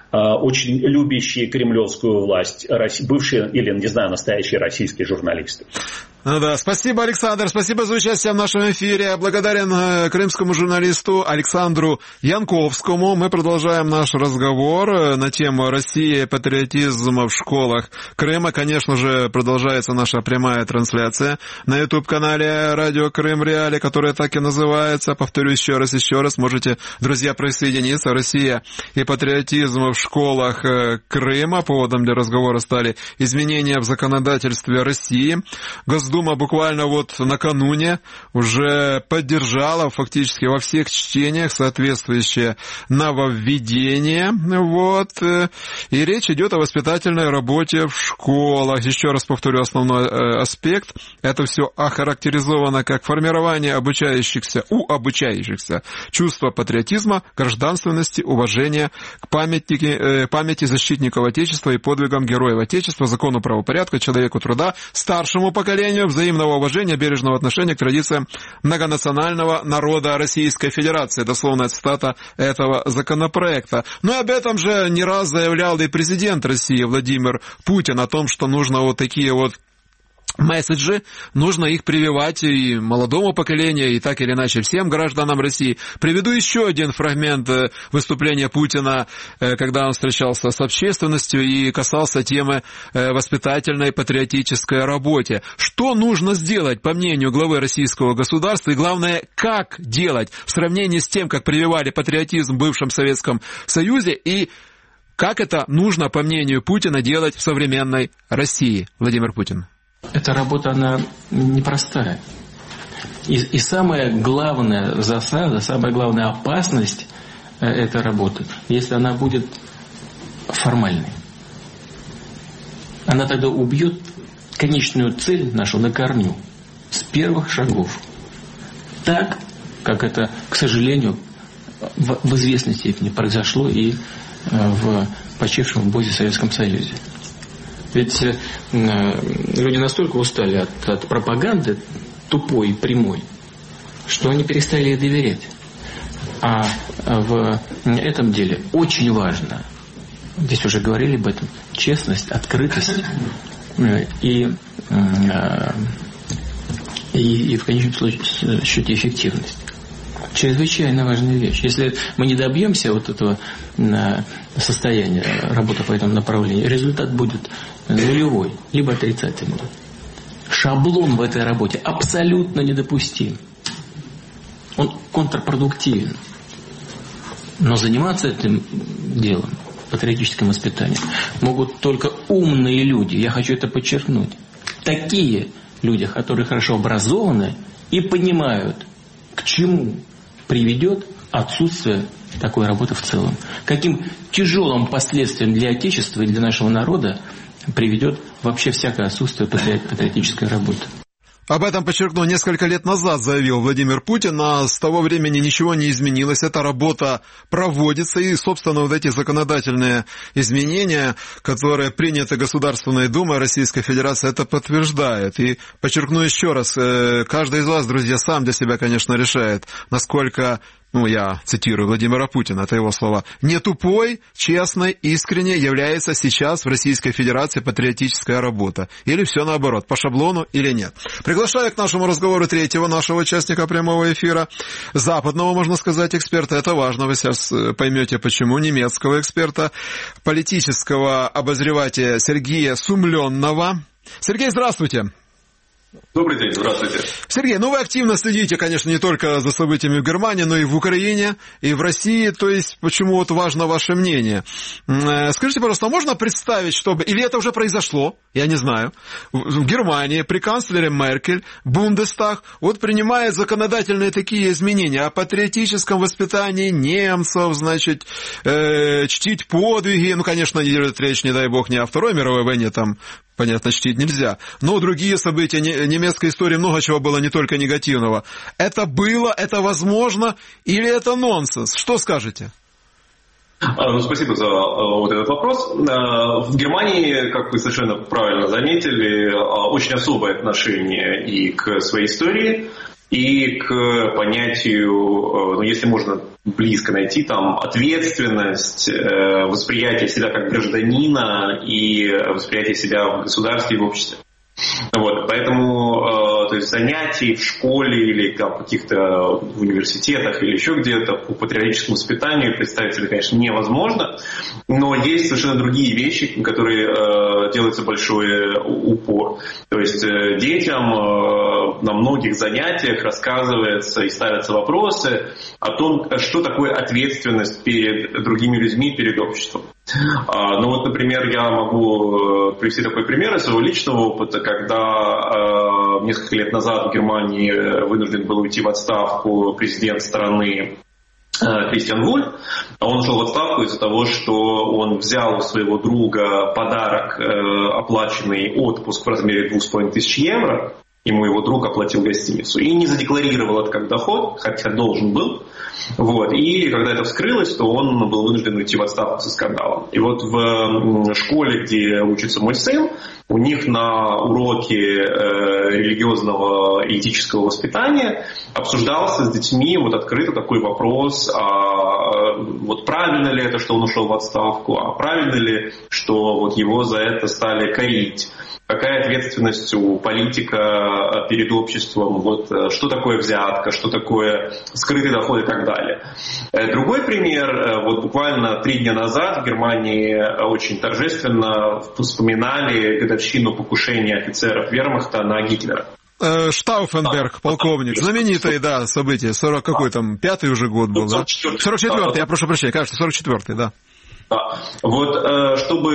очень любящие кремлевскую власть, бывшие или, не знаю, настоящие российские журналисты. Ну да, спасибо, Александр, спасибо за участие в нашем эфире. Благодарен э, крымскому журналисту Александру Янковскому. Мы продолжаем наш разговор на тему России, патриотизма в школах Крыма. Конечно же, продолжается наша прямая трансляция на YouTube-канале Радио Крым Реали, которая так и называется. Повторюсь еще раз, еще раз. Можете, друзья, присоединиться. Россия и патриотизм в школах Крыма. Поводом для разговора стали изменения в законодательстве России. Госдума буквально вот накануне уже поддержала фактически во всех чтениях соответствующее нововведение. Вот. И речь идет о воспитательной работе в школах. Еще раз повторю основной аспект. Это все охарактеризовано как формирование обучающихся, у обучающихся чувства патриотизма, гражданственности, уважения к памяти, памяти защитников Отечества и подвигам героев Отечества, закону правопорядка, человеку труда, старшему поколению, взаимного уважения, бережного отношения к традициям многонационального народа Российской Федерации. Дословная цитата этого законопроекта. Но об этом же не раз заявлял и президент России Владимир Путин, о том, что нужно вот такие вот месседжи, нужно их прививать и молодому поколению, и так или иначе всем гражданам России. Приведу еще один фрагмент выступления Путина, когда он встречался с общественностью и касался темы воспитательной патриотической работе. Что нужно сделать, по мнению главы российского государства, и главное, как делать в сравнении с тем, как прививали патриотизм в бывшем Советском Союзе, и как это нужно, по мнению Путина, делать в современной России? Владимир Путин. Эта работа, она непростая. И, и самая главная засада, самая главная опасность этой работы, если она будет формальной. Она тогда убьет конечную цель нашу на корню, с первых шагов. Так, как это, к сожалению, в, в известной степени произошло и в почившем в бозе Советском Союзе. Ведь э, люди настолько устали от, от пропаганды тупой и прямой, что они перестали ей доверять. А в этом деле очень важно, здесь уже говорили об этом, честность, открытость и, и, и в конечном счете эффективность. Чрезвычайно важная вещь. Если мы не добьемся вот этого состояния работы по этому направлению, результат будет нулевой, либо отрицательный. Шаблон в этой работе абсолютно недопустим. Он контрпродуктивен. Но заниматься этим делом, патриотическим воспитанием, могут только умные люди. Я хочу это подчеркнуть. Такие люди, которые хорошо образованы и понимают, к чему приведет отсутствие такой работы в целом. Каким тяжелым последствиям для Отечества и для нашего народа приведет вообще всякое отсутствие патриотической работы. Об этом, подчеркну, несколько лет назад заявил Владимир Путин, а с того времени ничего не изменилось. Эта работа проводится, и, собственно, вот эти законодательные изменения, которые приняты Государственной Думой Российской Федерации, это подтверждает. И подчеркну еще раз, каждый из вас, друзья, сам для себя, конечно, решает, насколько... Ну, я цитирую Владимира Путина, это его слова. «Не тупой, честной, искренне является сейчас в Российской Федерации патриотическая работа». Или все наоборот, по шаблону или нет. Приглашаю к нашему разговору третьего нашего участника прямого эфира, западного, можно сказать, эксперта. Это важно, вы сейчас поймете почему. Немецкого эксперта, политического обозревателя Сергея Сумленного. Сергей, здравствуйте. Добрый день, здравствуйте. Сергей, ну вы активно следите, конечно, не только за событиями в Германии, но и в Украине, и в России, то есть почему вот важно ваше мнение. Скажите, пожалуйста, можно представить, чтобы, или это уже произошло, я не знаю, в Германии при канцлере Меркель Бундестаг вот принимает законодательные такие изменения о патриотическом воспитании немцев, значит, э, чтить подвиги, ну, конечно, идет речь, не дай бог, не о Второй мировой войне, там, понятно, чтить нельзя, но другие события немецкой истории много чего было не только негативного. Это было, это возможно, или это нонсенс? Что скажете? Ну, спасибо за вот этот вопрос. В Германии, как вы совершенно правильно заметили, очень особое отношение и к своей истории, и к понятию, ну, если можно близко найти, там, ответственность, восприятие себя как гражданина и восприятие себя в государстве и в обществе. Вот, поэтому э, то есть занятий в школе или там, в каких-то в университетах или еще где-то по патриотическому воспитанию представить себе, конечно, невозможно, но есть совершенно другие вещи, на которые э, делается большой упор. То есть э, детям э, на многих занятиях рассказывается и ставятся вопросы о том, что такое ответственность перед другими людьми, перед обществом. А, ну вот, например, я могу привести такой пример из своего личного опыта, когда э, несколько лет назад в Германии вынужден был уйти в отставку президент страны э, Кристиан Вульф. Он ушел в отставку из-за того, что он взял у своего друга подарок, э, оплаченный отпуск в размере двух с половиной тысяч евро. Ему его друг оплатил гостиницу и не задекларировал это как доход, хотя должен был. Вот. И когда это вскрылось, то он был вынужден уйти в отставку со скандалом. И вот в школе, где учится мой сын, у них на уроке э, религиозного и этического воспитания обсуждался с детьми вот открыто такой вопрос, а вот правильно ли это, что он ушел в отставку, а правильно ли, что вот его за это стали корить. Какая ответственность у политика перед обществом, вот, что такое взятка, что такое скрытый доход и так далее. Другой пример, вот буквально три дня назад в Германии очень торжественно вспоминали годовщину покушения офицеров вермахта на Гитлера. Штауфенберг, полковник, знаменитое, да, событие, сорок какой там, пятый уже год был, да? сорок четвёртый, я прошу прощения, кажется, сорок четвёртый, да. Да. Вот,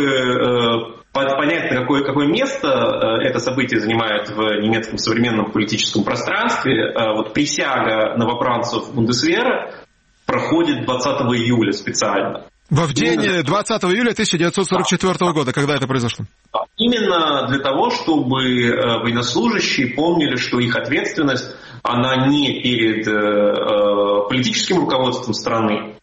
чтобы понять, какое, какое место это событие занимает в немецком современном политическом пространстве, вот присяга новобранцев Бундесвера проходит двадцатого июля специально. В день двадцатого июля тысяча девятьсот сорок четвёртого да. года, когда это произошло? Именно для того, чтобы военнослужащие помнили, что их ответственность, она не перед э, политическим руководством страны,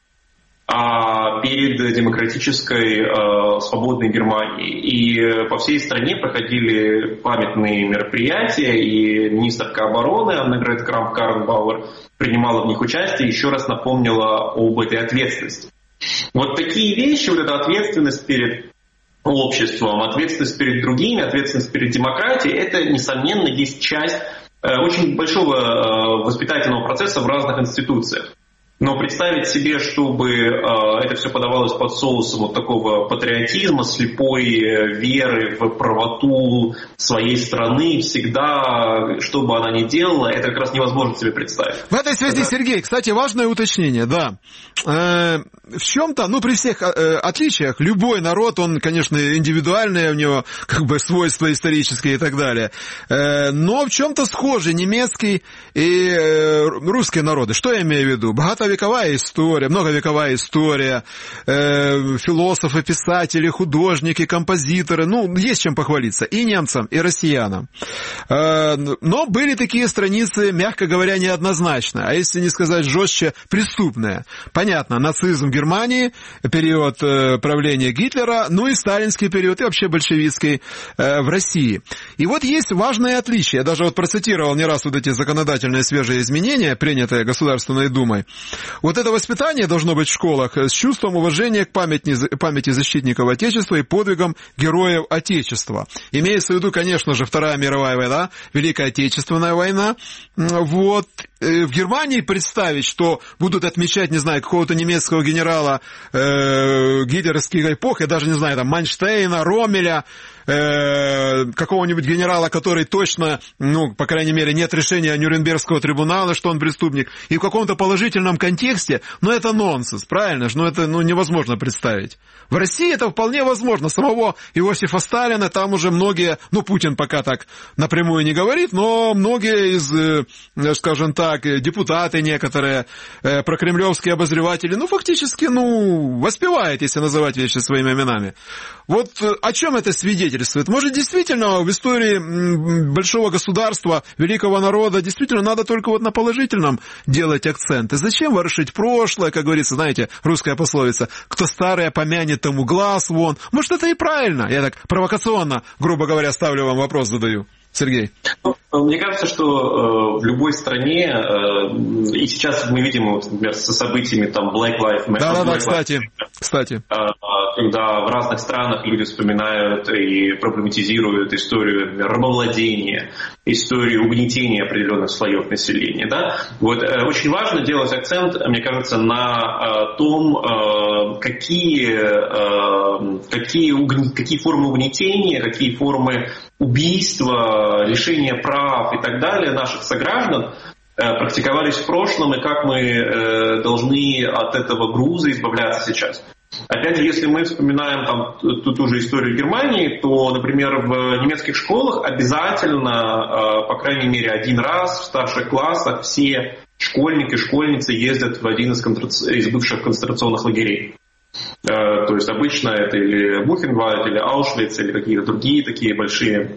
а перед демократической э, свободной Германией. И по всей стране проходили памятные мероприятия, и министрка обороны Аннегрет Крамп-Карренбауэр принимала в них участие и еще раз напомнила об этой ответственности. Вот такие вещи, вот эта ответственность перед обществом, ответственность перед другими, ответственность перед демократией, это, несомненно, есть часть э, очень большого э, воспитательного процесса в разных институциях. Но представить себе, чтобы э, это все подавалось под соусом вот такого патриотизма, слепой веры в правоту своей страны всегда, что бы она ни делала, это как раз невозможно себе представить. В этой связи, это... Сергей, кстати, важное уточнение, да. Э, в чем-то, ну, при всех э, отличиях, любой народ, он, конечно, индивидуальный, у него как бы свойства исторические и так далее. Э, но в чем-то схожи немецкий и э, русские народы. Что я имею в виду? Богато многовековая история, многовековая история, э, философы, писатели, художники, композиторы, ну, есть чем похвалиться и немцам, и россиянам. Э, но были такие страницы, мягко говоря, неоднозначно, а если не сказать жестче, преступные. Понятно, нацизм в Германии, период э, правления Гитлера, ну и сталинский период, и вообще большевистский э, в России. И вот есть важное отличие. Я даже вот процитировал не раз вот эти законодательные свежие изменения, принятые Государственной Думой. Вот это воспитание должно быть в школах с чувством уважения к памяти, памяти защитников Отечества и подвигам героев Отечества. Имеется в виду, конечно же, Вторая мировая война, Великая Отечественная война. Вот. В Германии представить, что будут отмечать, не знаю, какого-то немецкого генерала э, гитлеровской эпохи, даже, не знаю, там, Манштейна, Роммеля, э, какого-нибудь генерала, который точно, ну, по крайней мере, нет решения Нюрнбергского трибунала, что он преступник, и в каком-то положительном контексте, ну, это нонсенс, правильно же, ну, это ну, невозможно представить. В России это вполне возможно. Самого Иосифа Сталина там уже многие, ну, Путин пока так напрямую не говорит, но многие из, скажем так, депутаты некоторые, прокремлевские обозреватели, ну, фактически, ну, воспевают, если называть вещи своими именами. Вот о чем это свидетельствует? Может, действительно, в истории большого государства, великого народа, действительно, надо только вот на положительном делать акценты. Зачем ворошить прошлое, как говорится, знаете, русская пословица, кто старое помянет, тому глаз вон. Может, это и правильно. Я так провокационно, грубо говоря, ставлю вам вопрос, задаю. Сергей. Мне кажется, что э, в любой стране, э, и сейчас мы видим, вот, например, со событиями там Black Lives Matter. Да-да-да, кстати, кстати. Э, когда в разных странах люди вспоминают и проблематизируют историю, например, рабовладения, историю угнетения определенных слоев населения. Да? Вот, э, очень важно делать акцент, мне кажется, на э, том, э, какие, э, какие, угн... какие формы угнетения, какие формы убийства, лишения прав и так далее наших сограждан э, практиковались в прошлом, и как мы э, должны от этого груза избавляться сейчас. Опять же, если мы вспоминаем там, ту, ту же историю Германии, то, например, в немецких школах обязательно, э, по крайней мере, один раз в старших классах все школьники, школьницы ездят в один из, концентра... из бывших концентрационных лагерей. То есть обычно это или Бухенвальд, или Аушвиц, или какие-то другие такие большие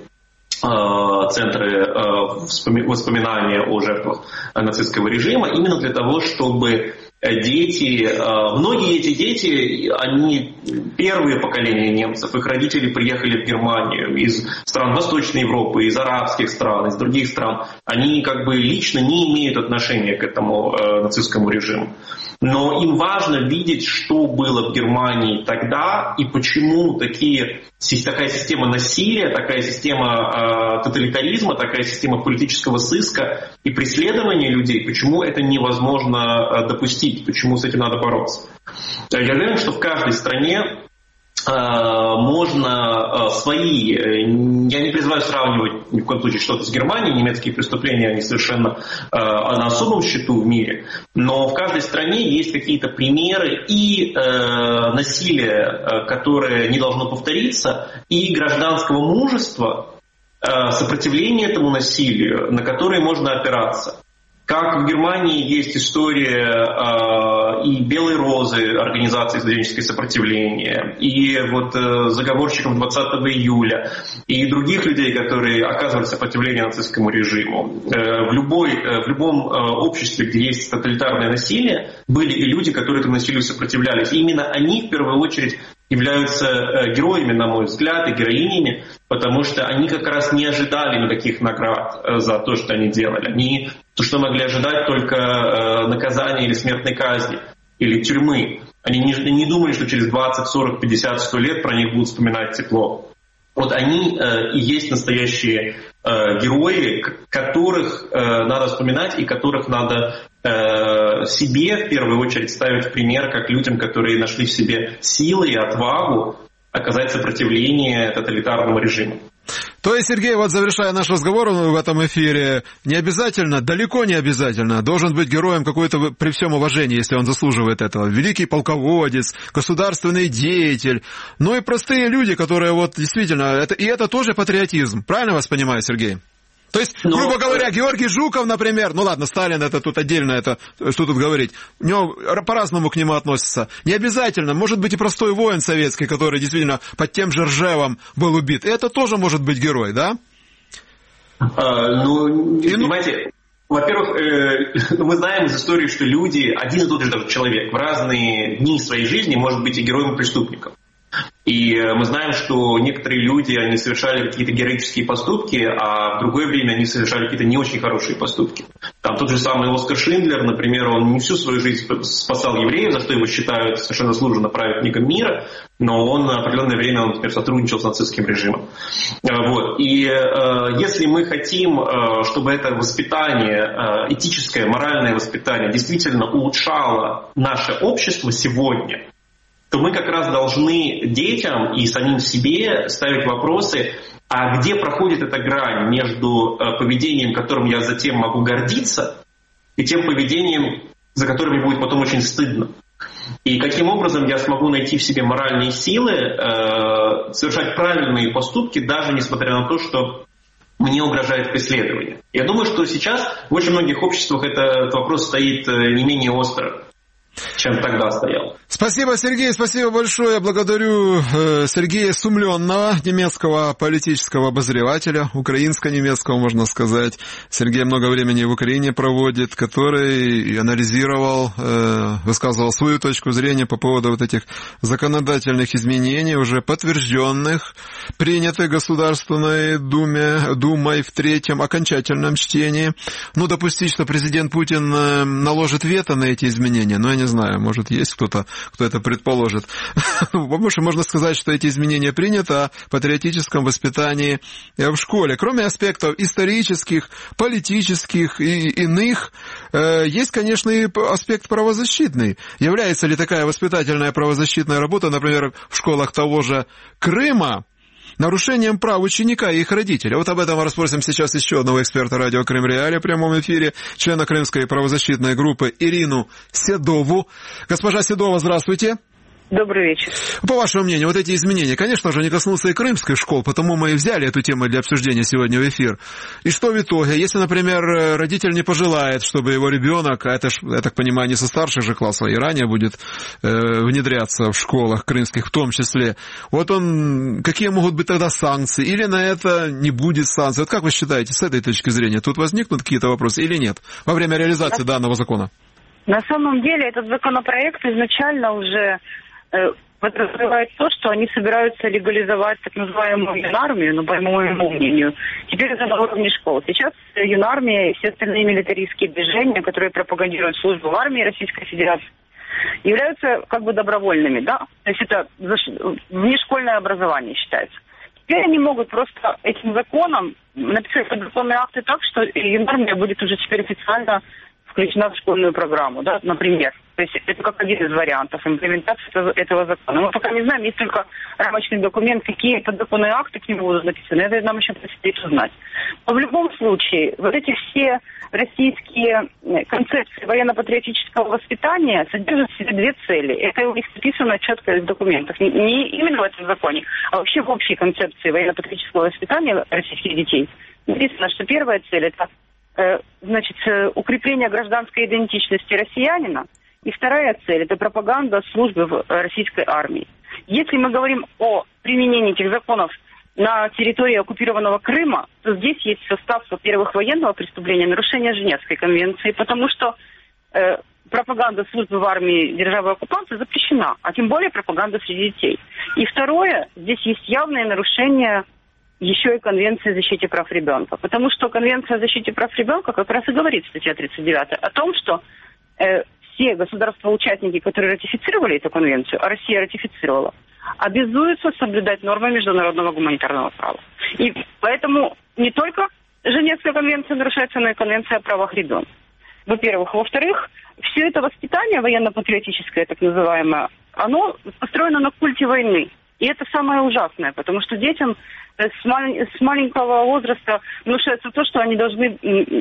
центры воспоминания о жертвах нацистского режима, именно для того, чтобы дети, многие эти дети, они первые поколения немцев, их родители приехали в Германию из стран Восточной Европы, из арабских стран, из других стран, они как бы лично не имеют отношения к этому нацистскому режиму. Но им важно видеть, что было в Германии тогда и почему такие, такая система насилия, такая система э, тоталитаризма, такая система политического сыска и преследования людей, почему это невозможно э, допустить, почему с этим надо бороться. Я уверен, что в каждой стране можно свои, я не призываю сравнивать ни в коем случае что-то с Германией, немецкие преступления, они совершенно на особом счету в мире, но в каждой стране есть какие-то примеры и насилия, которое не должно повториться, и гражданского мужества, сопротивления этому насилию, на которое можно опираться. Как в Германии есть история э, и Белой Розы, организации студенческого сопротивления, и вот э, заговорщиков двадцатого июля, и других людей, которые оказывали сопротивление нацистскому режиму. Э, в, любой, э, в любом э, обществе, где есть тоталитарное насилие, были и люди, которые этому насилию сопротивлялись. И именно они в первую очередь являются э, героями, на мой взгляд, и героинями, потому что они как раз не ожидали никаких наград э, за то, что они делали. Они то, что могли ожидать только э, наказания или смертной казни, или тюрьмы. Они не, не думали, что через двадцать, сорок, пятьдесят, сто лет про них будут вспоминать тепло. Вот они э, и есть настоящие э, герои, которых э, надо вспоминать и которых надо э, себе в первую очередь ставить в пример как людям, которые нашли в себе силы и отвагу оказать сопротивление тоталитарному режиму. То есть, Сергей, вот завершая наш разговор в этом эфире, не обязательно, далеко не обязательно, должен быть героем какой-то, при всем уважении, если он заслуживает этого, великий полководец, государственный деятель, но и простые люди, которые вот действительно, это, и это тоже патриотизм, правильно вас понимаю, Сергей? То есть, Но... грубо говоря, Георгий Жуков, например, ну ладно, Сталин, это тут отдельно, это что тут говорить, у него по-разному к нему относятся. Не обязательно, может быть и простой воин советский, который действительно под тем же Ржевом был убит. И это тоже может быть герой, да? А, ну, и, понимаете, во-первых, э, мы знаем из истории, что люди, один и тот же даже человек, в разные дни своей жизни может быть и героем, и преступником. И мы знаем, что некоторые люди, они совершали какие-то героические поступки, а в другое время они совершали какие-то не очень хорошие поступки. Там тот же самый Оскар Шиндлер, например, он не всю свою жизнь спасал евреев, за что его считают совершенно заслуженно праведником мира, но он определенное время, он, например, сотрудничал с нацистским режимом. Вот. И э, если мы хотим, э, чтобы это воспитание, э, этическое, моральное воспитание действительно улучшало наше общество сегодня, то мы как раз должны детям и самим себе ставить вопросы, а где проходит эта грань между поведением, которым я затем могу гордиться, и тем поведением, за которым мне будет потом очень стыдно. И каким образом я смогу найти в себе моральные силы, э, совершать правильные поступки, даже несмотря на то, что мне угрожает преследование. Я думаю, что сейчас в очень многих обществах этот вопрос стоит не менее остро, чем тогда стоял. Спасибо, Сергей, спасибо большое. Благодарю э, Сергея Сумленного, немецкого политического обозревателя, украинско-немецкого, можно сказать. Сергей много времени в Украине проводит, который анализировал, э, высказывал свою точку зрения по поводу вот этих законодательных изменений, уже подтвержденных, принятых Государственной Думе, Думой в третьем окончательном чтении. Ну, допустить, что президент Путин наложит вето на эти изменения, но я не знаю, может, есть кто-то, кто это предположит. Потому что можно сказать, что эти изменения приняты о патриотическом воспитании в школе. Кроме аспектов исторических, политических и иных, есть, конечно, и аспект правозащитный. Является ли такая воспитательная правозащитная работа, например, в школах того же Крыма, нарушением прав ученика и их родителей? Вот об этом мы расспросим сейчас еще одного эксперта радио Крым Реалии в прямом эфире, члена Крымской правозащитной группы Ирину Седову. Госпожа Седова, здравствуйте. Добрый вечер. По вашему мнению, вот эти изменения, конечно же, не коснутся и крымских школ, потому мы и взяли эту тему для обсуждения сегодня в эфир. И что в итоге? Если, например, родитель не пожелает, чтобы его ребенок, а это, я так понимаю, не со старших же классов, а и ранее будет э, внедряться в школах крымских в том числе, вот он, какие могут быть тогда санкции? Или на это не будет санкций? Вот как вы считаете, с этой точки зрения, тут возникнут какие-то вопросы или нет во время реализации на... данного закона? На самом деле, этот законопроект изначально уже подразумевает то, что они собираются легализовать так называемую юнармию, но по моему мнению. Теперь это на уровне школ. Сейчас юнармия и все остальные милитаристские движения, которые пропагандируют службу в армии Российской Федерации, являются как бы добровольными, да? То есть это внешкольное образование считается. Теперь они могут просто этим законом написать подзаконные акты так, что юнармия будет уже теперь официально включена в школьную программу, да, например. То есть это как один из вариантов имплементации этого, этого закона. Мы пока не знаем, есть только рамочный документ, какие подзаконные акты к нему будут написаны. Это нам еще предстоит узнать. Но в любом случае, вот эти все российские концепции военно-патриотического воспитания содержат в себе две цели. Это у них написано четко в документах. Не именно в этом законе, а вообще в общей концепции военно-патриотического воспитания российских детей. Написано, что первая цель – это значит, укрепление гражданской идентичности россиянина. И вторая цель – это пропаганда службы в российской армии. Если мы говорим о применении этих законов на территории оккупированного Крыма, то здесь есть состав, во-первых, военного преступления, нарушения Женевской конвенции, потому что э, пропаганда службы в армии державы-оккупанта запрещена, а тем более пропаганда среди детей. И второе, здесь есть явное нарушение еще и Конвенции о защите прав ребенка. Потому что Конвенция о защите прав ребенка как раз и говорит, статья тридцать девятая, о том, что э, все государства-участники, которые ратифицировали эту конвенцию, а Россия ратифицировала, обязуются соблюдать нормы международного гуманитарного права. И поэтому не только Женевская конвенция нарушается, но и Конвенция о правах ребенка. Во-первых. Во-вторых, все это воспитание военно-патриотическое, так называемое, оно построено на культе войны. И это самое ужасное, потому что детям с, мал- с маленького возраста внушается то, что они должны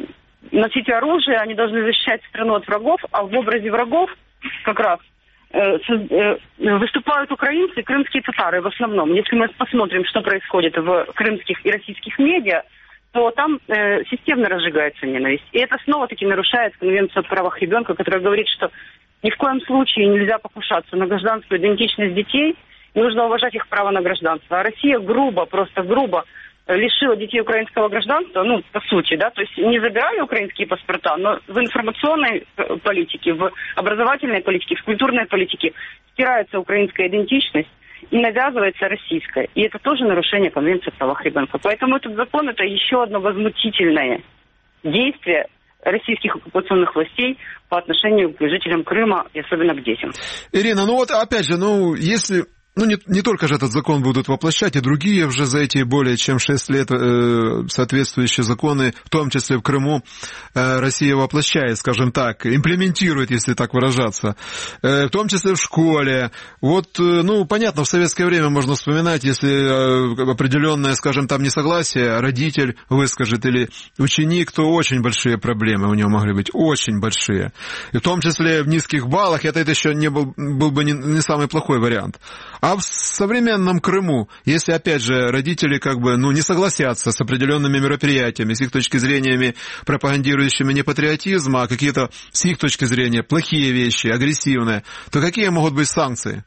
носить оружие, они должны защищать страну от врагов, а в образе врагов как раз э, э, выступают украинцы и крымские татары в основном. Если мы посмотрим, что происходит в крымских и российских медиа, то там э, системно разжигается ненависть. И это снова-таки нарушает Конвенцию о правах ребенка, которая говорит, что ни в коем случае нельзя покушаться на гражданскую идентичность детей, и нужно уважать их право на гражданство. А Россия грубо, просто грубо лишила детей украинского гражданства, ну, по сути, да, то есть не забирали украинские паспорта, но в информационной политике, в образовательной политике, в культурной политике стирается украинская идентичность и навязывается российская. И это тоже нарушение Конвенции о правах ребенка. Поэтому этот закон – это еще одно возмутительное действие российских оккупационных властей по отношению к жителям Крыма и особенно к детям. Ирина, ну вот опять же, ну если... Ну, не, не только же этот закон будут воплощать, и другие уже за эти более чем шесть лет э, соответствующие законы, в том числе в Крыму, э, Россия воплощает, скажем так, имплементирует, если так выражаться, э, в том числе в школе. Вот, э, ну, понятно, в советское время можно вспоминать, если э, определенное, скажем, там несогласие родитель выскажет или ученик, то очень большие проблемы у него могли быть, очень большие. И в том числе в низких баллах, это, это еще не был, был бы не, не самый плохой вариант. А в современном Крыму, если, опять же, родители как бы, ну, не согласятся с определенными мероприятиями, с их точки зрения пропагандирующими не патриотизм, а какие-то, с их точки зрения, плохие вещи, агрессивные, то какие могут быть санкции?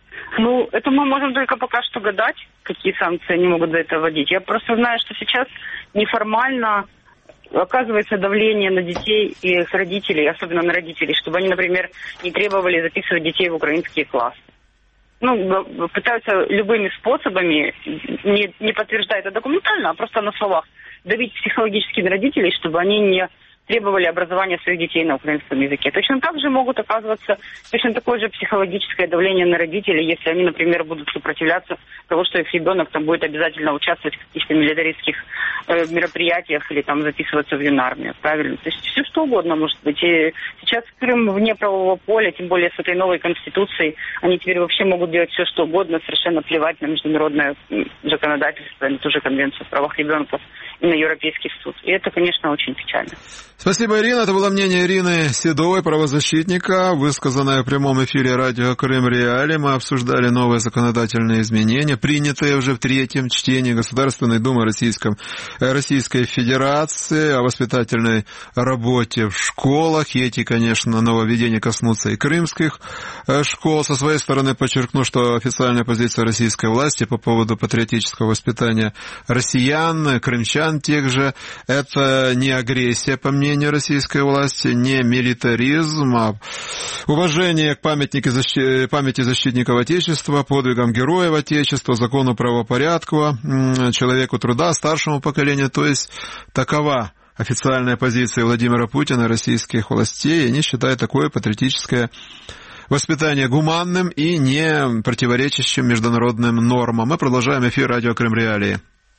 Ну, это мы можем только пока что гадать, какие санкции они могут за это вводить. Я просто знаю, что сейчас неформально оказывается давление на детей и их родителей, особенно на родителей, чтобы они, например, не требовали записывать детей в украинские классы. Ну, пытаются любыми способами, не, не подтверждая это документально, а просто на словах, давить психологически на родителей, чтобы они не требовали образования своих детей на украинском языке. Точно так же могут оказываться точно такое же психологическое давление на родителей, если они, например, будут сопротивляться того, что их ребенок там будет обязательно участвовать в каких-то милитаристских э, мероприятиях или там записываться в юнармию, правильно? То есть все что угодно может быть. И сейчас Крым вне правового поля, тем более с этой новой конституцией, они теперь вообще могут делать все что угодно, совершенно плевать на международное законодательство, на ту же Конвенцию о правах ребенка и на Европейский суд. И это, конечно, очень печально. Спасибо, Ирина. Это было мнение Ирины Седовой, правозащитника, высказанное в прямом эфире радио Крым Реалии. Мы обсуждали новые законодательные изменения, принятые уже в третьем чтении Государственной Думы Российском, Российской Федерации о воспитательной работе в школах. И эти, конечно, нововведения коснутся и крымских школ. Со своей стороны подчеркну, что официальная позиция российской власти по поводу патриотического воспитания россиян, крымчан тех же, это не агрессия, по мнению российской власти, не милитаризм, а уважение к защи... памяти защитников Отечества, подвигам героев Отечества, закону правопорядку, человеку труда, старшему поколению. То есть такова официальная позиция Владимира Путина, российских властей, и они считают такое патриотическое воспитание гуманным и не противоречащим международным нормам. Мы продолжаем эфир радио Крым Реалии.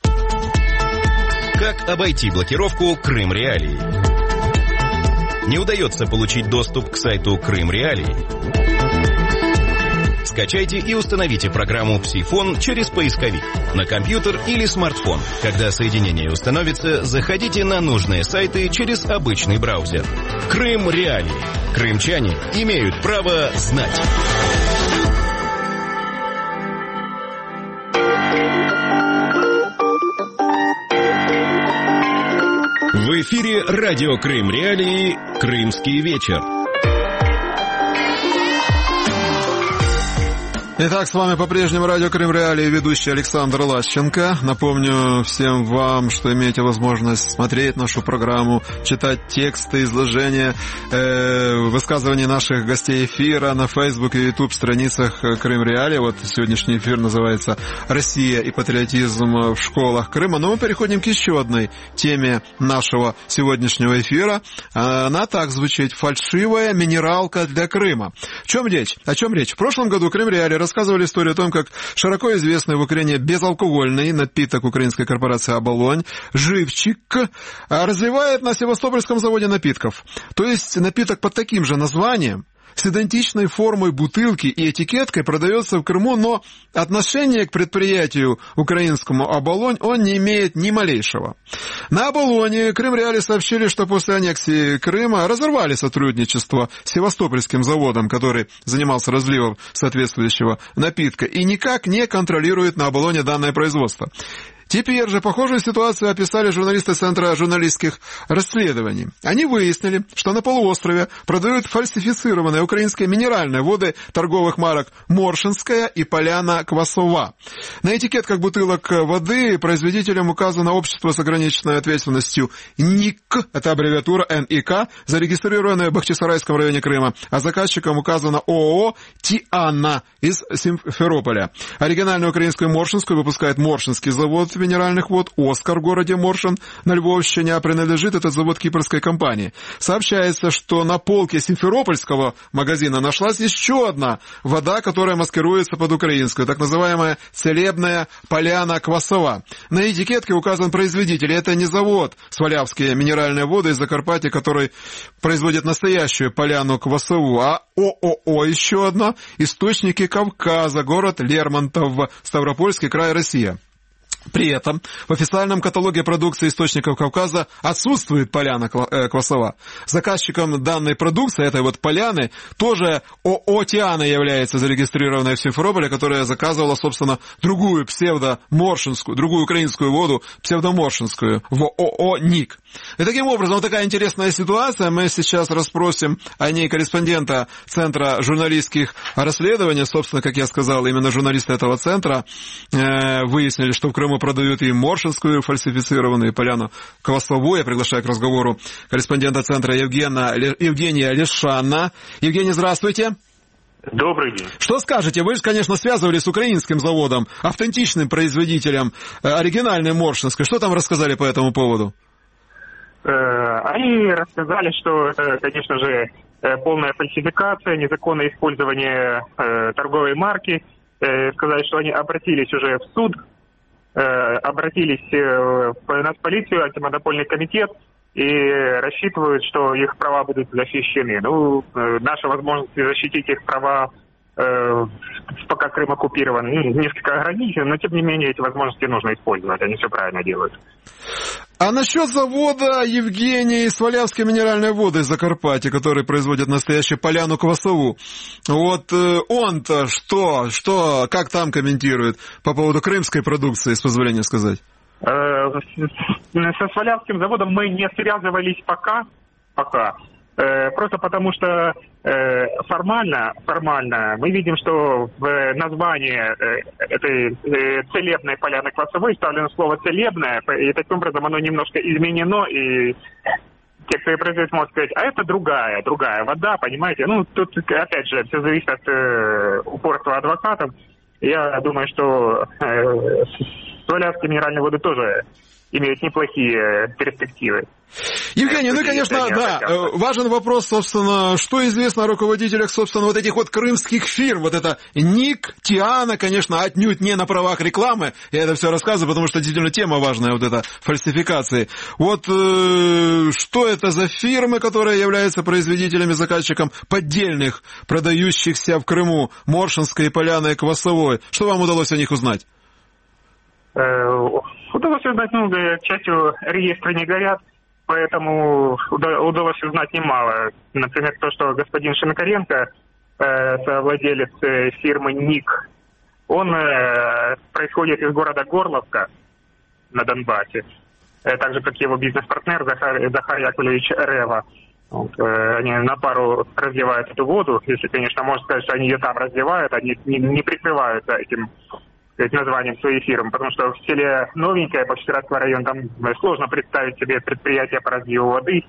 Как обойти блокировку Крым Реалии? Не удается получить доступ к сайту Крым Реалии? Скачайте и установите программу Псифон через поисковик на компьютер или смартфон. Когда соединение установится, заходите на нужные сайты через обычный браузер. Крым Реалии. Крымчане имеют право знать. В эфире радио Крым Реалии «Крымский вечер». Итак, с вами по-прежнему радио Крым Реалии, ведущий Александр Лащенко. Напомню всем вам, что имеете возможность смотреть нашу программу, читать тексты, изложения, э, высказывания наших гостей эфира на Facebook и YouTube страницах Крым Реалии. Вот сегодняшний эфир называется «Россия и патриотизм в школах Крыма». Но мы переходим к еще одной теме нашего сегодняшнего эфира. Она так звучит: «Фальшивая минералка для Крыма». В чем речь? О чем речь? В прошлом году Крым Реалии рассказывали историю о том, как широко известный в Украине безалкогольный напиток украинской корпорации «Оболонь» «Живчик» разливает на Севастопольском заводе напитков. То есть напиток под таким же названием, с идентичной формой бутылки и этикеткой продается в Крыму, но отношение к предприятию украинскому «Оболонь» он не имеет ни малейшего. На «Оболоне» Крым Реалии сообщили, что после аннексии Крыма разорвали сотрудничество с Севастопольским заводом, который занимался разливом соответствующего напитка, и никак не контролирует на «Оболоне» данное производство. Теперь же похожую ситуацию описали журналисты Центра журналистских расследований. Они выяснили, что на полуострове продают фальсифицированные украинские минеральные воды торговых марок «Моршинская» и «Поляна Квасова». На этикетках бутылок воды производителям указано общество с ограниченной ответственностью НИК, это аббревиатура эн и ка, зарегистрированное в Бахчисарайском районе Крыма, а заказчиком указано ООО «Тиана» из Симферополя. Оригинальную украинскую Моршинскую выпускает Моршинский завод минеральных вод «Оскар» в городе Моршин на Львовщине, а принадлежит этот завод кипрской компании. Сообщается, что на полке симферопольского магазина нашлась еще одна вода, которая маскируется под украинскую, так называемая целебная «Поляна Квасова». На этикетке указан производитель. Это не завод «Свалявские минеральные воды» из Закарпатья, который производит настоящую «Поляну Квасову», а ООО еще одна «Источники Кавказа», город Лермонтов, Ставропольский край, Россия. При этом в официальном каталоге продукции источников Кавказа отсутствует «Поляна Квасова». Заказчиком данной продукции, этой вот «Поляны», тоже ООО «Тиана» является, зарегистрированная в Симферополе, которая заказывала, собственно, другую псевдоморшинскую, другую украинскую воду, псевдоморшинскую, в ООО «НИК». И таким образом, вот такая интересная ситуация. Мы сейчас расспросим о ней корреспондента Центра журналистских расследований. Собственно, как я сказал, именно журналисты этого центра э, выяснили, что в Крыму продают и моршинскую фальсифицированную, и «Поляну Квасову». Я приглашаю к разговору корреспондента Центра Евгена, Евгения Лешана. Евгений, здравствуйте. Добрый день. Что скажете? Вы же, конечно, связывались с украинским заводом, автентичным производителем оригинальной моршинской. Что там рассказали по этому поводу? Они рассказали, что это, конечно же, полная фальсификация, незаконное использование торговой марки. Сказали, что они обратились уже в суд, обратились в Нацполицию, антимонопольный комитет, и рассчитывают, что их права будут защищены. Ну, наша возможность защитить их права, э, пока Крым оккупирован, несколько ограничена, но тем не менее эти возможности нужно использовать, они все правильно делают. А насчет завода Евгений Свалявские минеральные воды из Закарпатья, который производит настоящую «Поляну Квасову», вот э, он-то что, что, как там комментирует по поводу крымской продукции, с позволения сказать? Со Свалявским заводом мы не связывались пока, пока. Просто потому что формально, формально мы видим, что в названии этой целебной «Поляны Квасовой» вставлено слово «целебная», и таким образом оно немножко изменено, и те, кто ее производит, могут сказать, а это другая, другая вода, понимаете? Ну, тут, опять же, все зависит от упорства адвокатов. Я думаю, что Свалявские минеральные воды тоже имеют неплохие перспективы. Евгений, ну и, конечно, да, важен вопрос, собственно, что известно о руководителях, собственно, вот этих вот крымских фирм. Вот это НИК, Тиана, конечно, отнюдь не на правах рекламы. Я это все рассказываю, потому что действительно тема важная, вот эта фальсификации. Вот э, что это за фирмы, которые являются производителями, заказчиком поддельных, продающихся в Крыму Моршинской, Поляной, Квасовой? Что вам удалось о них узнать? Удалось узнать много, к счастью, реестры не горят, поэтому удалось узнать немало. Например, то, что господин Шинкаренко, совладелец фирмы НИК, он происходит из города Горловка на Донбассе, так же, как его бизнес-партнер Захар, Захар Яковлевич Рева. Вот, они на пару разливают эту воду, если, конечно, можно сказать, что они ее там разливают, они не, не прикрываются этим названием своей фирмы, потому что в селе Новенькое, Бахчисарайского района, там сложно представить себе предприятие по разливу воды.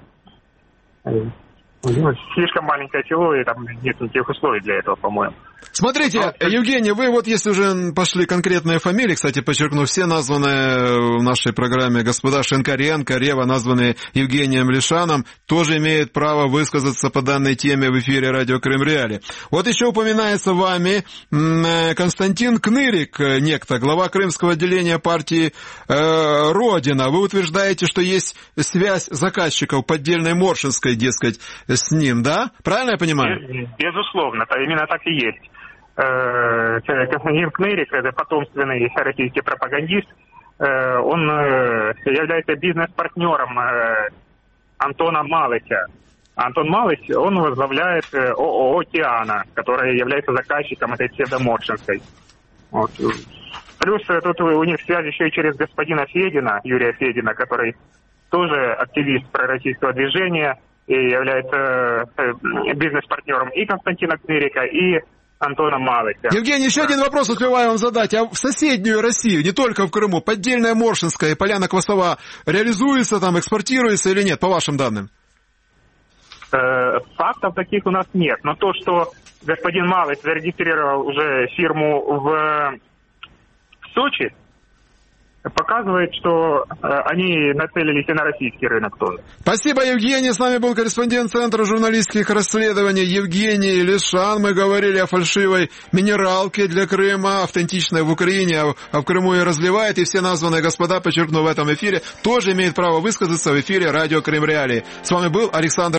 Слишком маленькое село, и там нет никаких условий для этого, по-моему. Смотрите, Но... Евгений, вы вот если уже пошли конкретные фамилии, кстати, подчеркну, все названные в нашей программе господа Шинкаренко, Рева, названные Евгением Лешаном, тоже имеют право высказаться по данной теме в эфире радио Крым Реали. Вот еще упоминается вами Константин Кнырик, некто, глава крымского отделения партии э, «Родина». Вы утверждаете, что есть связь заказчиков поддельной Моршинской, дескать, с ним, да? Правильно я понимаю? Безусловно, именно так и есть. Константин Кнырик, это потомственный российский пропагандист, он является бизнес-партнером Антона Малыча. Антон Малыч, он возглавляет ООО «Тиана», которая является заказчиком этой псевдоморшинской. Вот. Плюс тут у них связь еще и через господина Федина, Юрия Федина, который тоже активист пророссийского движения и является бизнес-партнером и Константина Кнырика, и Антона Малыся. Евгений, еще один вопрос успеваю вам задать. А в соседнюю Россию, не только в Крыму, поддельная Моршинская и Поляна Квасова реализуется, там, экспортируется или нет, по вашим данным? Фактов таких у нас нет. Но то, что господин Малысь зарегистрировал уже фирму в Сочи, показывает, что они нацелились и на российский рынок тоже. Спасибо, Евгений. С нами был корреспондент Центра журналистских расследований Евгений Лишан. Мы говорили о фальшивой минералке для Крыма, автентичной в Украине, а в Крыму ее разливает. И все названные господа, подчеркну, в этом эфире тоже имеют право высказаться в эфире радио Крым Реалии. С вами был Александр